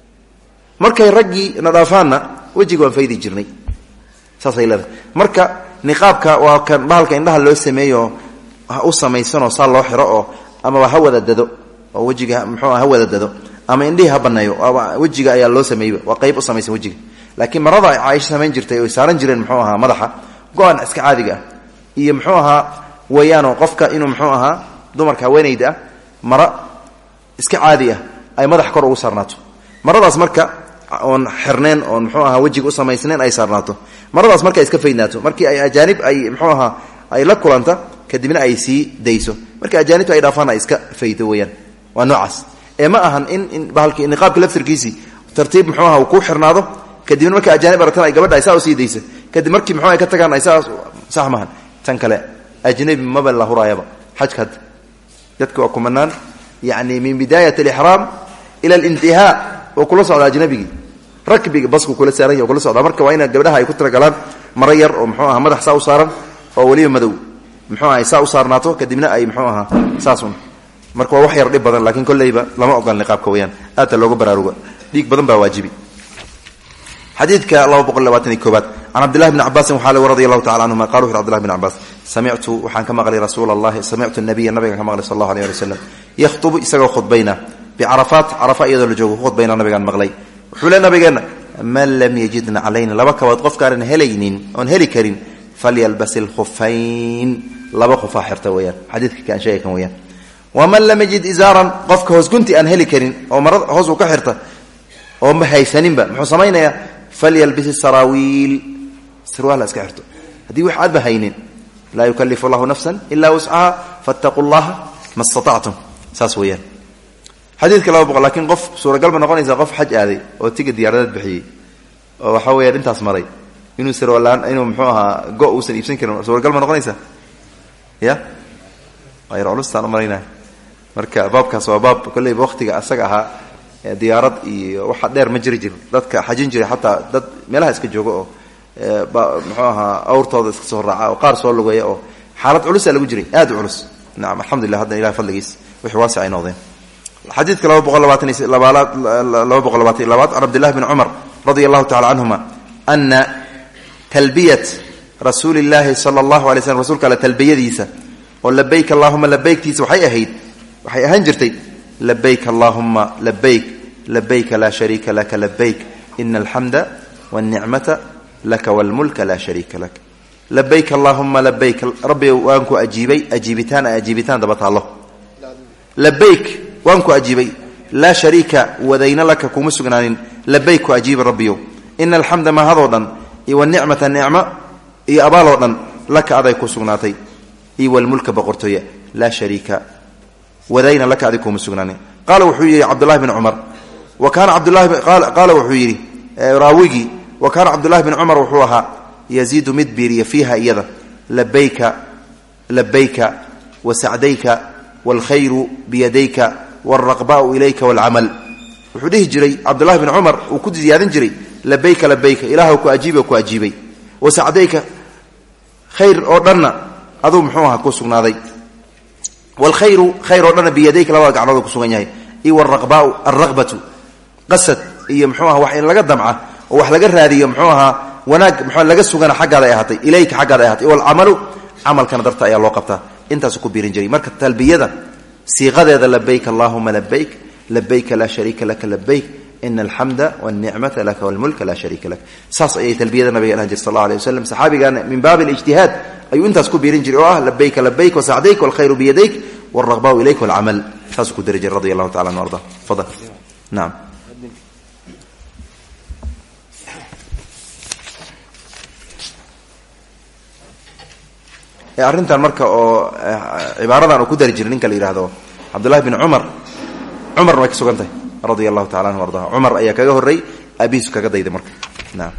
markay ragii nadaafaana wajiga waan faydi jirnay saasay leedahay marka niqaabka waa kan bahalka indhaha loo sameeyo u sameeysan oo saa loo xiro oo ama ha wada dado oo wajiga muxuu ha wada dado ama indhihi ha baneeyo wajiga ayaa loo sameeyay waa qayb u sameeysan wajiga laakiin marada ay Aisha sameyn jirtay oo saaran jireen muxuu ahaa madaxa go'an iska caadiga iyo muxuu ahaa wayaano qofka inuu muxuu ahaa dumarka haweeneyda mara iska caadi ah ay madax kor ugu saarnaato maradaas marka on xirneen on muxuu ahaa wajiga u sameysneen ay saarnaato maradaas marka iska faydnaato markii ay ajaanib ay muxuu ahaa ay la kulanta kadibna ay sii dayso markii ajaanibtu ay dhaafaan ay iska faydo weeyaan waa noocaas ee ma ahan in in bahalkii niqaabka laftirkiisi tartiib muxuu ahaa ku xirnaado kadibna markii ajaanib aragtan ay gabadha ay saa u sii dayso kadib markii muxuu ay ka tagaan ay saa sax maahan tan kale ajnabi maba la huraayaba xajkad dadku waa kumanaan yaani min bidayat al-ihram ila al-intihaa wa kullu sa'ad ajnabi rakbiga basku kula saaran yahay kula socda marka waa in gabdhaha ay ku taragalaan mara yar oo muxuu ahaa madax saa u saaran oo waliba madow muxuu ahaa saa u saarnaato kadibna ay muxuu ahaa saasun marka waa wax yar dhib badan laakiin kullayba lama ogolaan niqaabka weeyaan aad looga baraarugo dhiig badan baa waajibi xadiidka laba boqol labaatan iyo koobaad an Abdullah ibn Abbas waxa uu radiyallahu ta'ala anhu ma qalu Abdullah ibn Abbas sami'tu waxaan ka maqlay rasuulullaahi sami'tu an-nabiy nabiga ka maqlay sallallahu alayhi wasallam yakhtubu isaga khudbayna bi Arafat Arafa iyadoo la joogo khudbayna nabigan maqlay wuxuu leeyahay nabigeena man lam yajidna alayna laba kabaad qof kaaran helaynin on heli karin falyalbas al-khuffayn laba khufa xirta weeyaan xadiidka kan sheegay kan weeyaan wa man lam yajid izaran qof ka hoos gunti aan heli karin oo marad hoos u ka xirta oo ma haysaninba muxuu sameeynaya falyalbas as-sarawil sarwala iska xirto hadii wax aad bahaynin la yukallifu Allahu nafsan illa wus'aha fattaqullaha mastata'tum saas weeyaan xadiidka laba boqol laakiin qof suuragal ma noqonaysa qof xaj aaday oo tiga diyaarad bixiyay oo waxa weeyaan intaas maray inuu sarwalaan inuu muxuu ahaa go uusan iibsan karin suuragal ma noqonaysa ya ay raalustaan marayna marka baabkaas waa baab kulay waqtiga asaga ahaa diyaarad iyo waxa dheer ma jiri jir dadka xajin jiray hatta dad meelaha iska joogo oo muxuu ahaa awrtooda iska soo raaca oo qaar soo lugeeyo oo xaalad culus lagu jiray aad u culus naam alxamdulillah hadda ilaahay fadligiis wixii waasic ay noqdeen حديث لو بقول لباتن لو بقول لباتن لبات عن عبد الله بن عمر رضي الله تعالى عنهما أن تلبية رسول الله صلى الله عليه وسلم رسولك على تلبية ديسة ولبيك اللهم لبيك تيس وحي أهيد وحي أهنجرتي لبيك اللهم لبيك لبيك لا شريك لك لبيك إن الحمد والنعمة لك والملك لا شريك لك لبيك اللهم لبيك ربي وأنكو أجيبي أجيبتان أجيبتان دبط الله لبيك وانكو أجيبي لا شريك ودين لك كمسجنان لبيك أجيب ربيو إن الحمد ما هذا والنعمة النعمة إي أبالوضا لك أضيك سجناتي iyo walmulka boqortooye laa shariika wadayna laka adiga kuma sugnaani qaala wuxuu yidhi cabdullahi bn cumar wa kaana cabdulahi qaala wuxuu yidhi raawigii wa kaana cabdullahi bn cumar wuxuu ahaa yaziidu mid biiriya fiiha iyada labayka labayka wasacdayka waalkhayru biyadayka waalraqbaau ilayka waalcamal wuxuu dhihi jiray cabdullahi bn cumar uu ku ziyaadin jiray labayka labayka ilaah ku ajiibay ku ajiibay wasacdayka khayr oo dhanna aduu muxuu ahaa ku sugnaaday waalkhayru khayr oo dhanna biyadayka labada gacnood ku sugan yahay iyo waalraqbaau alraqbatu qasad iyo muxuu aha wax in laga damca oo wax laga raadiyo muxuu ahaa wanaag muxuu laga sugana xaggaada ay ahaatay ilayka xaggaada ay ahaatay waalcamalu camalkana darta ayaa loo qabtaa intaasu ku biirin jiray marka talbiyada siiqadeeda labayk allahuma labayk labayka laa shariika laka labayk ina alxamda wاlnicmata laka wاlmulka laa shariika lak saas ayay talbiyada nabiga ahan jir sal اllah alيه waslm saxaabigaana min baabi اlijtihaad ayuu intaas ku biirin jiray oo ah labayka labayk wasacdayk wاlkhayru biyadayk wاlraqbaau ilayk wاlcamal saasuu ku dari jiray radi allahu tacala anu arda fadl naam arrintan marka oo cibaaradan uu ku dari jiray ninka la yidhaahdo cabdullahi bin cumar cumarna way ka sugan tahay radia allahu tacala anhu ardaha cumar ayaa kaga horrey aabihiisu kaga dayday marka naam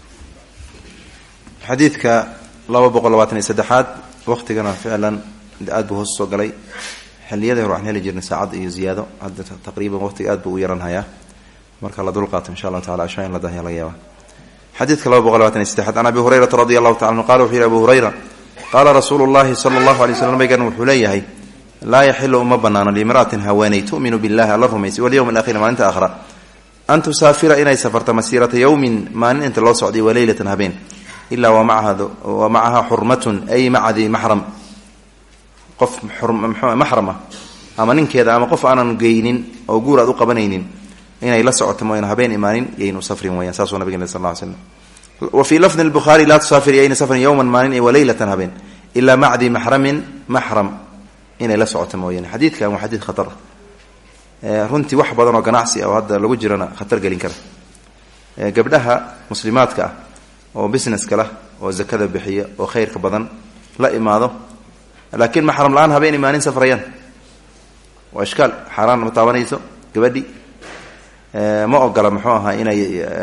xadiidka laba boqol labaatan iyo saddexaad waqtigana ficlan aad buu hoos soo galay xilliyadii hore waxaan heli jirnay saacad iyo ziyaado hadda taqriiban waqtiga aad buu u yaranhayaa marka la dul qaato insha allahu tacala ashaa in la dahya laga yaaba xadiidka laba boqol labaatan iyo saddexaad can abi hurayrata radi allahu tacala anhu qala wuxuu yihi abu hurayra qaala rasuulu llahi sala allahu alay slam nabigan wuxuu leeyahay laa yaxilu uma banaano liimra'atin haweeney tu'minu billahi alla rumaysay walyowmi alaakhiri maalinta aakhira an tusaafira inay safarto masiirata yowmin maalin inta loo socday wa leylatan habeen ilaa wa macaha xurmatun ay macadi maxram qof maxram ah ama ninkeeda ama qof aanan geynin oo guur aad u qabanaynin inay la socoto mooyaan habeen imaanin yaynu safrin weyaan saasuu nabigeen sal ll slam wa fii lafdi lbukhaari laa tusaafir yayna safrin yowman maalin wa leylatan habeen ilaa macdi maxramin maxram inay la socoto mooyaane xadiidkan waa xadiid khatar ah runtii wax badan oo ganacsi ah oo hadda lagu jirana khatar gelin kara gabdhaha muslimaadka ah oo businesska lah oo zakada bixiya oo khayrka badan la imaado laakiin maxram la-aan habeen imaanin safrayaan waa ishkaal xaaraan ma taabanayso gabadhi ma ogola muxuu ahaa inay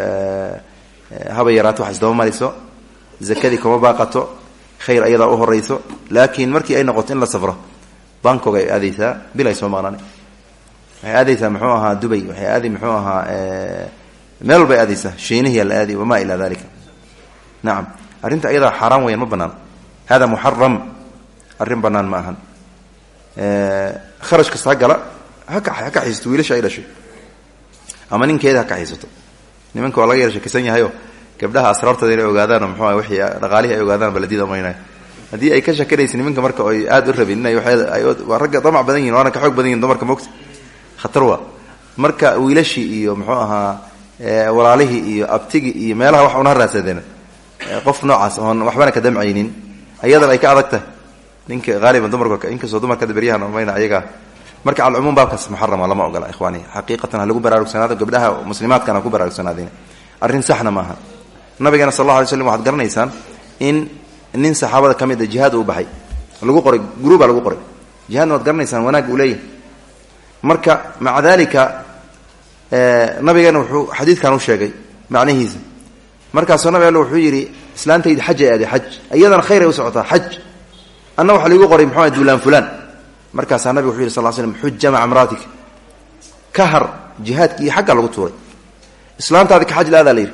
haba yaraato wax isdaba mariso zakadii kuma baaqato khayr ayadaa u horeyso laakiin markii ay noqoto in la safro bangkog ay aadaysaa bil ay soo maqnaan waxay aadaysaa muxuu ahaa dubay waxay aadi muxuu ahaa meel walbay aadaysaa shiinihiya la aadi wamaa ilaa dalika nacam arrinta ayadaa xaaraan weyaan ma banaan hada muxaram arrin banaan ma ahan kharash kasta ha gala haka ha ka xiisato wiilasha ay dhashay ama ninkeeda ha ka xiisato nimanka waa laga yara shakisan yahayo gabdhaha asraartooda inay ogaadaan oo muxuu wixii dhaqaalihii ay ogaadaan baladida maynay haddii ay ka shakinaysa nimanka marka ay aada u rabin inay waa ragga damac badan yihin waana ka xoog badan yihin dumarka moogta khatar waa marka wiilashii iyo muxuu ahaa walaalihii iyo abtigii iyo meelaha wax una raadsadeen qof noocaas oon waxbana ka damcaynin ayadan ay ka adag tahay ninka haaliban dumarka inkastoo dumarka beryahan mayna ayaga marka alcumuum baabkaas muxarama lama ogola ikhwaani xaqiiqatan ha lagu baraarugsanaado gabdhaha muslimaadkana ha ku baraarugsanaadeen arrin saxna maaha nabigeena sal alla alay slam waxaad garanaysaan in nin saxaabada ka mid a jihaad uu baxay lagu qoray guruuba lagu qoray jihaadna waad garanaysaan wanaag uu leeyahay marka maca dalika nabigeena wuxuu xadiidkan u sheegay macnihiisa markaasuu nabi alle wuxuu yidhi islaantaydi xaj ay aaday xaj iyadana khayr ay u socotaa xaj anna waxa liigu qoray muxuu duulaan fulaan markaasaa nabiga wuxuu yidhi sal slam xuja maca imraatika ka har jihaadki iyo xagga lagu tuuray islaantaadi ka xaj la-adaa la yidhi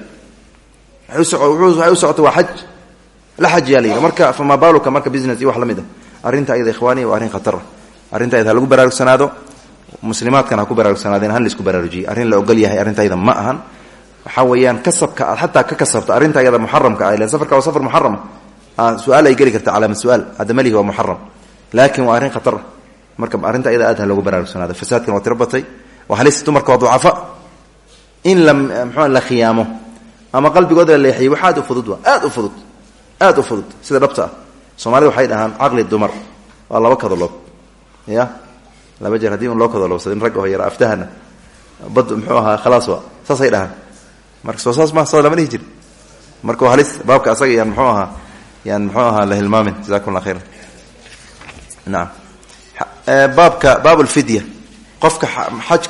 waxay u socota waa xaj la xajiyaa la yidhi marka famaa baaluka marka business iyo wax la mid ah arrinta ayada ikhwaani waa arrin khatar ah arrinta ayada ha lagu baraarugsanaado muslimaadkana ha ku baraarugsanaadeen han laisku baraarujiyey arrin la ogol yahay arrinta ayada ma ahan waxaa weeyaan kasabka aad xataa ka kasabta arrinta ayada muxaramka ah ilan safarka waa safar muxarama su-aal ay geli karta calaamad su-aal hadda malihi waa muxaram laakiin waa arrin khatar ah marka arrinta ayada aad ha lagu baraarugsanaado fasaadkan waa tiro batay waa halis dumarka waa ducafa in la mxua la khiyaamo ama qalbigooda la leexiyo wax aad u fudud waa aad u fudud aad u fudud sida dhabta ah soomaalida waxay dhahaan caqli dumar waa laba kadalood ya laba jeer haddii un loo kadaloobsado in rag oo yara aftahana bad muxuu ahaa khalaas waa saasay dhahaan marka soo saas ma soo lama dhihi jiri marka waa halis baabka asaga yaan muxuu ahaa yaan muxuu ahaa la hilmaamin jazakum allah khayran نعم بابك باب الفدية قفك حجك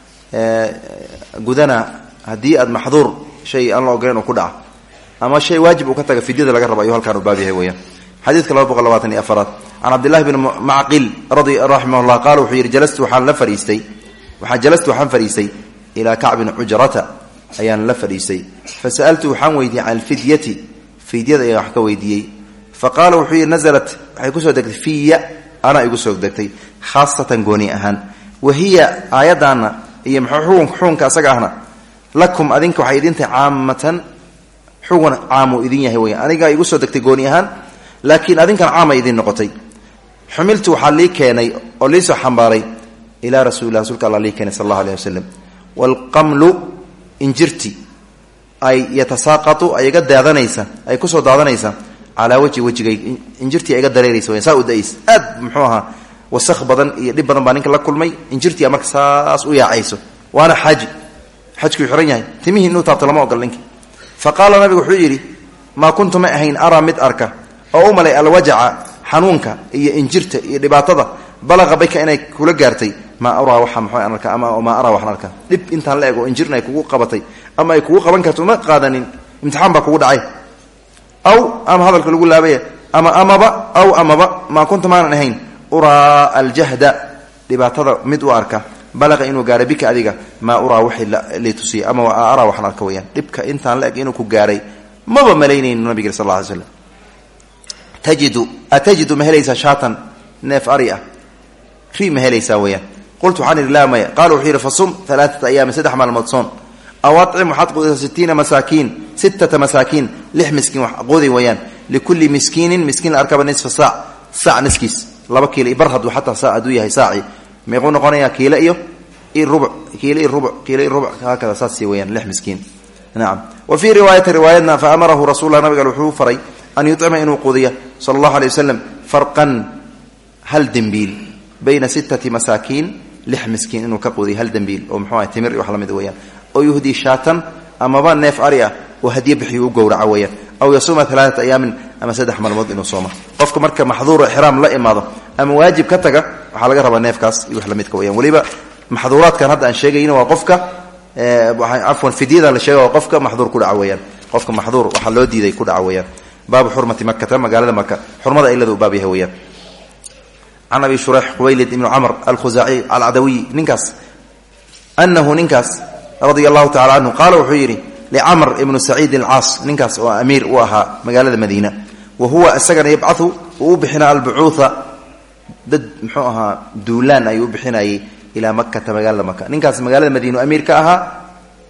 قدنا هدي أد محظور شيء الله قرينه كدعه أما شيء واجب وكتك فدية لقرب أيها الكانوا بابي هويا حديث كلام بقى لواتني أفراد عن عبد الله بن معقل رضي رحمه الله قال وحير جلست وحان لفريستي وحان جلست وحان فريستي إلى كعب عجرة أيان لفريستي فسألته وحان ويدي عن الفدية فدية أيها حكا ويدي فقال وحير نزلت حيكسو دكت في أنا يقصو دكتي خاصة قوني أهان وهي آيادنا هي محوون حون كأسقعنا لكم أذنك وحيدين عامة حون عامو إذين يهوي أنا قا يقصو دكتي قوني أهان لكن أذنك عام إذين نقطي حملت وحلي كاني وليس حنباري إلى رسول الله صلى الله عليه صلى الله عليه وسلم والقمل انجرتي أي يتساقط أي قد داذنيسا أي كسو داذنيسا على وجه وجهي انجرتي أي قد دريريسا وينساء دايس أد محوها وسخ بدن يدب بدن بانك لكل مي انجرتي أمك ساس ويا عيسو وأنا حاج حاجك يحرني تميه إنه تعطلما وقال لك فقال النبي حجري ما كنت معهين أرى مد أركه أو ملي الوجع حنونك إيه انجرت إيه دبعتها بلغ بك إنك كل جارتي ما أرى وحم حي أنك أما وما أرى وحنك لب أنت هنلاقي انجرنا يكوك قبطي أما يكوك قبنك توما قادنين امتحان بكود عيه أو أم هذا الكل يقول لا بيه أما أما بق أو أما بق ما كنت معنا نهين أرى الجهد دبعتها مد وأركه بلغ إنه جار بك أديك ما أرى وحي اللي تسي أما أرى وحنك ويان لبك أنت هنلاقي إنه كجاري ما بملايين النبي صلى الله عليه وسلم تجد أتجد مهليسا شاطا ناف أريئة في مهليسا ويا قلت عن الله ما قالوا حير فصم ثلاثة أيام سدح مع المتصون أو أطعم حط ستين مساكين ستة مساكين لح مسكين قوذي ويان لكل مسكين مسكين أركب نصف ساعة ساعة نسكيس الله بكيل برهد وحتى ساعة دوية ساعي ما يقولون قنايا كيلا إيه إيه الربع كيلا إيه الربع كيلا إيه الربع هكذا ساسي ويان لح مسكين نعم وفي رواية روايتنا فأمره رسول الله نبي قالوا فري أن يطعم إنه قضية صلى الله عليه وسلم فرقا هل دنبيل بين ستة مساكين لح مسكين إنه كقضي هل دنبيل ومحوها تمر وحلا مدويا أو يهدي شاتا أما بان ناف أريا وهدي بحيو قور عويا أو يصوم ثلاثة أيام أما سدح مالمود إنه صومه قفك مركب محظور إحرام لا إماضة أما واجب كتك وحلا قرب الناف كاس يوحلا مدكويا وليبا محظورات كان هذا أن شيء وقفك أه عفوا فديدا لشيء وقفك محظور كل عويا قفك محظور وحلو دي كل عويا باب حرمة مكة مقالة مكة حرمة إلا ذو بابها هوية عن أبي شريح خويلد بن عمر الخزاعي العدوي ننكس أنه ننكس رضي الله تعالى عنه قال وحيري لعمر بن سعيد العاص ننكس وأمير وها مقالة المدينة وهو السجن يبعث وبحنا البعوثة ضد محوها دولان أي وبحنا إلى مكة مقالة مكة ننكس مقالة المدينة أمير كأها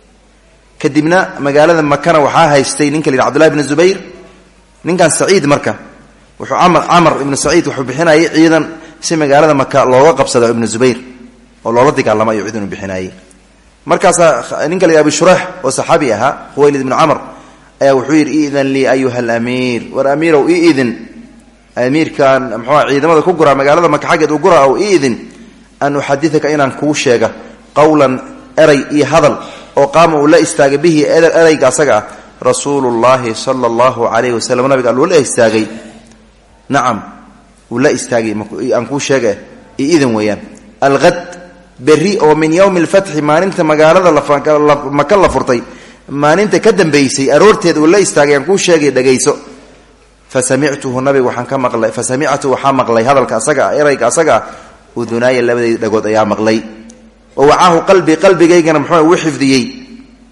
كدبنا مقالة مكة وحاها يستي ننك لعبد الله بن الزبير ninkan saciid marka wuxuu amar amar ibn saciid wuxuu bixinayay ciidan si magaalada maka looga qabsado ibn zubayr oo loola dagaalamo ay ciidan u bixinayay markaas ninka la yaab shurax oo saxaabi aha khuwaylid ibn amr ayaa wuxuu yiri iidan li ayuha al-amir war amiru iidan amir kan muxuu ciidamada ku gura magaalada maka xageed u gura oo iidan an uhaddithaka inaan ku sheega qawlan aray iyo hadal oo qaama uu la istaagay bihi erayga asaga رسول الله صلى الله عليه وسلم نبي قال ولا استاغي نعم ولا استاغي انكو شيغه اذن ويان الغد بري او من يوم الفتح ما انت مغالده ما كلا فرتي ما انت كدنبيسي ارورتيد ولا استاغي انكو شيغه دغيسو فسمعته النبي وحن كمقلي فسمعته وحا مقلي هذلك اسغا ايريق اسغا ودناي لبدي دغود ايا مقلي ووعاه قلبي قلبي جيغنا مخو وحفديي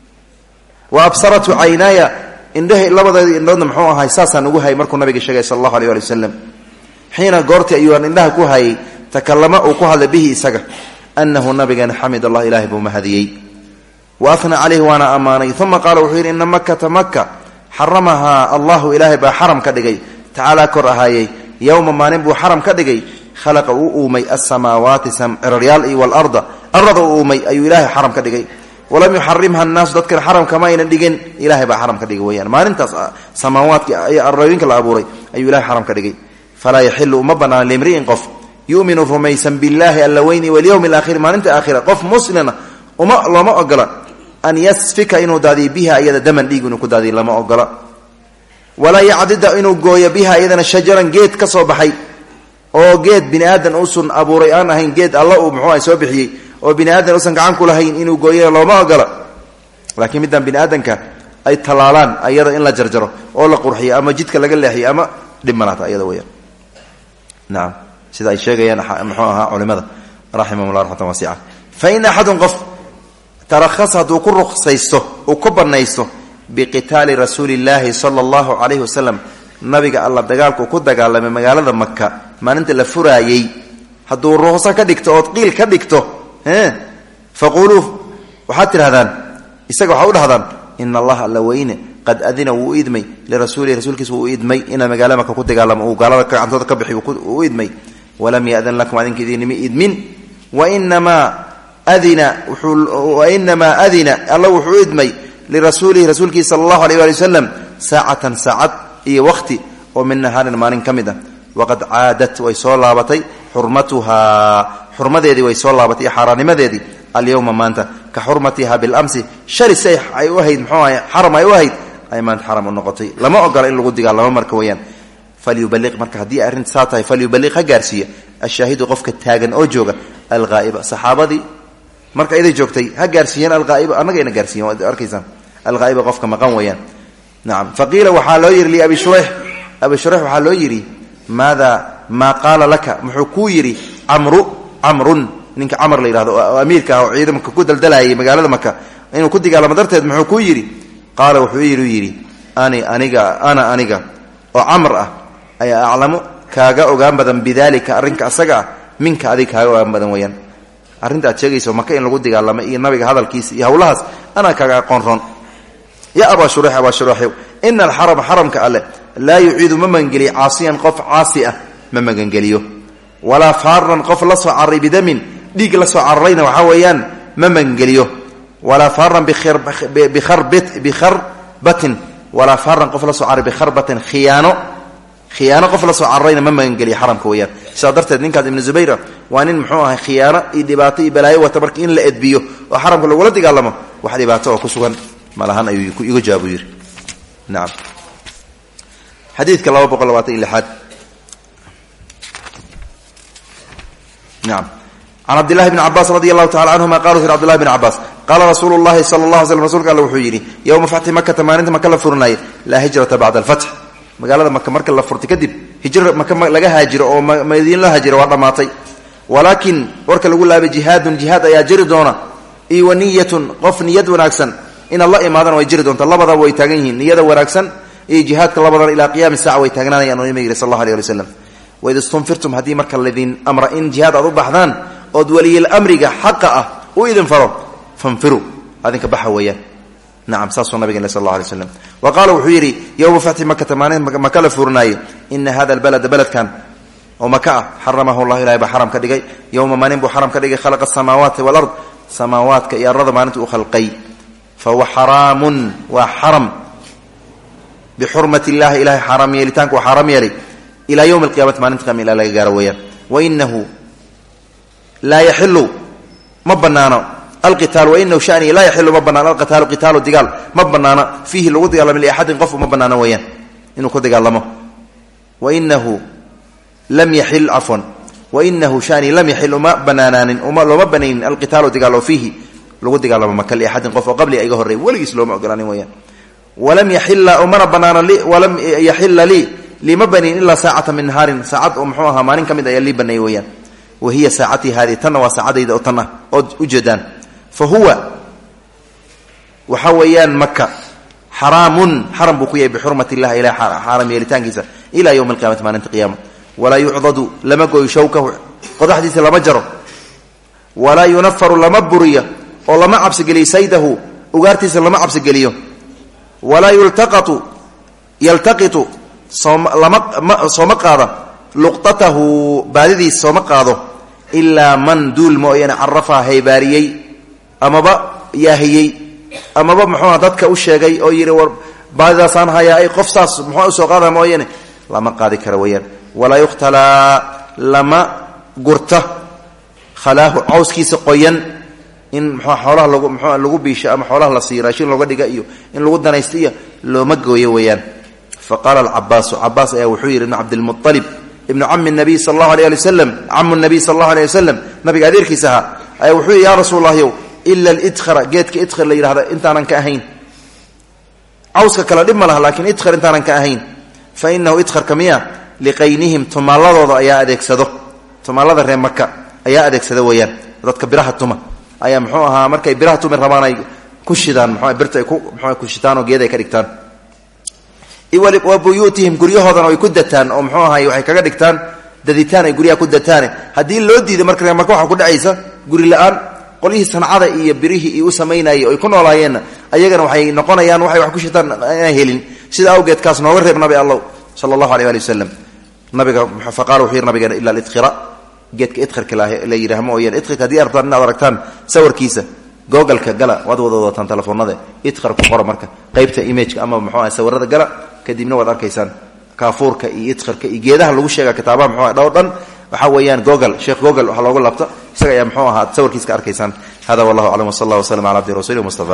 وابصرت عيناي انده لبدي انده مخو هاي ساسان ugu hay markuu nabiga sheegay sallallahu alayhi wa sallam حين غورتي ايوان انده ku hay takallama oo ku hadlay bihi isaga annahu nabigan hamidallah ilahi bu mahadiyay واثنى عليه وانا اماني ثم قال وحير ان مكه مكه حرمها الله ilahi ba haram ka dhigay taala kurahay يوم ما نبو حرم ka dhigay خلق اومي السماوات سم الريال wal arda arda اومي اي ilahi haram ka dhigay ولم يحرمها الناس ذكر حرم كما يندغن الهي با حرم كدغ ويان ما انت سماوات اي الروينك لا ابوري اي الهي حرم كدغ فلا يحل مبنا لامرئ قف يؤمن فميسا بالله اللوين واليوم الاخر ما انت اخره قف مسلم وما لما اقل ان يسفك انه دادي بها ايده دمن ديغ انه كدادي لما اقل ولا يعدد انه غوي بها ايده شجرا جيت كسو بخاي oo geed bini aadan uusan abuuray aan ahayn geed alla uu muxuu ay soo bixiyey oo bini aadan uusan gacan ku lahayn inuu gooyana looma ogola laakiin midaan bini aadanka ay talaalaan ayada in la jarjaro oo la qurxiyo ama jidka laga leexiyo ama dhimanaata ayada weeyaan naam sida ay sheegayaan muxuu ahaa culimada rahimahumullah rahmatan wasi'a fa in ahadun qaf tarakhasa du ku ruqsaysto oo ku banaysto biqitaali rasuulillahi sallallahu alayhi wasallam nabiga alla dagaalku ku dagaalamay magaalada makka maalinta la furaayay haduu ruuxsa ka dhigto oo qiil ka dhigto ee faqulu waxa tirahdaan isaga waxa u dhahdaan inna allaha la wayna qad adina wa idmay li rasuuli rasuulkiisa wa idmay ina magaalada makka ku dagaalamo oo gaalada ka cantooda ka bixi wa idmay walam ya'dan lakum adinka idinimi idmin wa inma adina wa inma adina allah wuxuu idmay li rasuuli rasuulkiisa sallallahu alayhi wa sallam sa'atan sa'at iyo waqti oo min nahaarin maalin kamida waqad aadat way soo laabatay hurmatuha hurmadeedi way soo laabatay xaraanimadeedi al-yawma maanta ka hurmatiha bil amsi shari say ay u hayd muxuu ahay haram ay u hayd ay maanta haram u noqotay lama ogola in lagu digaalamo marka weeyaan falyuballigh marka hadii arin saatay falyuballigh gaarsiya ashaahidu qofka taagan oo jooga al-ghaaiba saxaabadi marka ay joogtay ha gaarsiyan al-ghaaiba anaga ina gaarsiyan wad arkaysan al-ghaaiba qofka maqan weeyaan نعم فقيل وحالو يري لأبي شريح أبي شريح وحالو يري ماذا ما قال لك محكو يري عمرو عمرو نينك عمر لي هذا أميرك أو عيدمك كودل دلاي مقالة مكة إنه كودي قال مدرته محكو يري قال وحوير يري أنا أنيقا أنا أنيقا وعمرة أي أعلم كاغا أقام بدن بذلك أرنك أسقع منك أذيك هاو أقام بدن ويان أرنت أتشاقي سو مكة إنه كودي قال لما إيه النبي هذا الكيس يهولهاس أنا كاغا قنرون يا أبا شريح أبا شريح إن الحرم حرم كأله لا يعيد ممن قلي عاصيا قف عاصئة ممن قليه ولا فارا قف لصو عري بدم ديق لصو عرينا وحويان ممن قليه ولا فارا بخر بخربت بخربة ولا فارا قف لصو عري بخربة خيانة خيانة قف لصو عرينا ممن قلي حرم كويان صادرت نينك ابن زبيرة وان محوها خيانة إدباطي بلاي وتبرك إن لأد بيه وحرم كله ولد قال لما واحد يباطه كسوغا مالهان أيو يجابوا يري نعم حديث كلام بقول لواتي إلى حد نعم عن عبد الله بن عباس رضي الله تعالى عنهما قالوا في عبد الله بن عباس قال رسول الله صلى الله عليه وسلم رسول قال وحيري يوم فتح مكة ثمانين مكة لفرناي لا هجرة بعد الفتح مقال مكة مركة لفرت كذب هجرة مكة لقى هاجر أو مدين لا هاجر وعد ماطي ولكن ورك الأول لا بجهاد جهاد يا جردونا إي ونية قف نية وناكسن إن الله إمادنا ويجرد أنت الله بدأ ويتاجنين نيذا ورقسن إيه جهاد الله بدأ إلى قيام الساعة ويتاجنا يا نبي صلى الله عليه وسلم وإذا استنفرتم هذه مركل الذين أمر إن جهاد أضب حذان أدولي الأمر حقه وإذا انفروا فانفروا هذا كبحوا وياه نعم صلى النبي صلى الله عليه وسلم وقال وحيري يوم فتح مكة ثمانين مكة فرناي إن هذا البلد بلد كان ومكة حرمه الله إلى بحرم كدجي يوم ما نبو حرم كدجي خلق السماوات والأرض سماوات كيا الرضا ما نتو خلقي فهو حرام وحرم بحرمة الله إله حرام يلي تانك وحرام يلي إلى يوم القيامة ما ننتقم إلى الله قارويا وإنه لا يحل مبنانا القتال وإنه شأني لا يحل مبنانا القتال قتال الدقال مبنانا فيه الوضي على من أحد قف مبنانا ويا إنه كده قال لما وإنه لم يحل عفوا وإنه شأني لم يحل مبنانا وما لو مبنين القتال الدقال فيه لغدي قال ما كان لأحد قف قبل أيجه الري ولا يسلم أقراني وياه ولم يحل أمر بنانا لي ولم يحل لي لمبني إلا ساعة من نهار ساعة أمحوها ما نكمل إذا يلي بني وياه وهي ساعتي هذه تنا وساعة إذا أتنا أجدان فهو وحويان مكة حرام حرم بقية بحرمة الله إلى حرم يلتانجز إلى يوم القيامة ما ننت قيامة ولا يعضد لما قوي شوكه قد حديث لما جرى ولا ينفر لما بريه والله ما عبس قلي سيده وقارتيس لما عبس قليه ولا يلتقط يلتقط صمق هذا لقطته بادي صمق هذا إلا من دول مؤين عرفها هيباريي أما با ياهيي أما با محونا ضدك أشياء أو يري بعد صانها يا أي قفصاص محونا سوقاتها مؤين لما قادي كرويا ولا يقتلى لما قرته خلاه عوسكي سقويا in xoolaha lagu maxaa lagu biisho ama xoolaha la siiraa shin lagu dhiga iyo in lagu danaystiyo loo magooyo weeyaan faqala al-abbas abbas ayaa wuxuu yiri ibn abd al-muttalib ibnu cami nabiy sala allahu alay ali wasalam camu nabiy sala allahu alay wasalam nabiga adeerkiisa ahaa ayaa wuxuu yihi yaa rasuul allahyow ila alidkhara geedka idkhar la yidhahda intaanan ka ahayn cawska kale dhib ma laha laakiin idkhar intaanan ka ahayn fa inahu idkharka miya liqaynihim tumaaladooda ayaa adeegsado tumaalada reer maka ayaa adeegsada weeyaan dadka biraha tuma ayaa muxuu ahaa markay biraha tumi rabaan ay ku shidaan muxuu birta ay ku muxuu ku shitaan oo geed ay ka dhigtaan iwali wa buyutihim guryahoodana ay ku dataan oo muxuu ahaa waxay kaga dhigtaan daditaan ay guryaha ku dataan hadii loo diiday marka reer maka waxa ku dhacaysa guri la'aan qolihii sancada iyo birihii iyo sameynay oo ay ku noolaayeen ayagana waxay noqonayaan waxay wax ku shitaan ay helin sida awgeed kaas nooga reeb nabi allah sallallahu alayhi wa sallam nabiga faqaal wuxuu yiri nabiga illa al-idkhira geedka idkharka la yiraahmo oo yeen idkharka hadii artaan inaad aragtaan sawirkiisa google-ka gala wad wada wadataan telefoonada idkhar ku qoro marka qaybta image ama muxuu ahaa sawirada gala kadibna wad arkaysaan kaafuurka iyo idkharka iyo geedaha lagu sheega kitaabaha muxuu ahaa dhowr waxa weeyaan google sheekh google waxa loogu laabto isaga ayaa muxuu ahaa sawirkiisa arkaysaan hada wallahu a'lam wa sallallahu wa sallam ala abdi rasuuli mustafa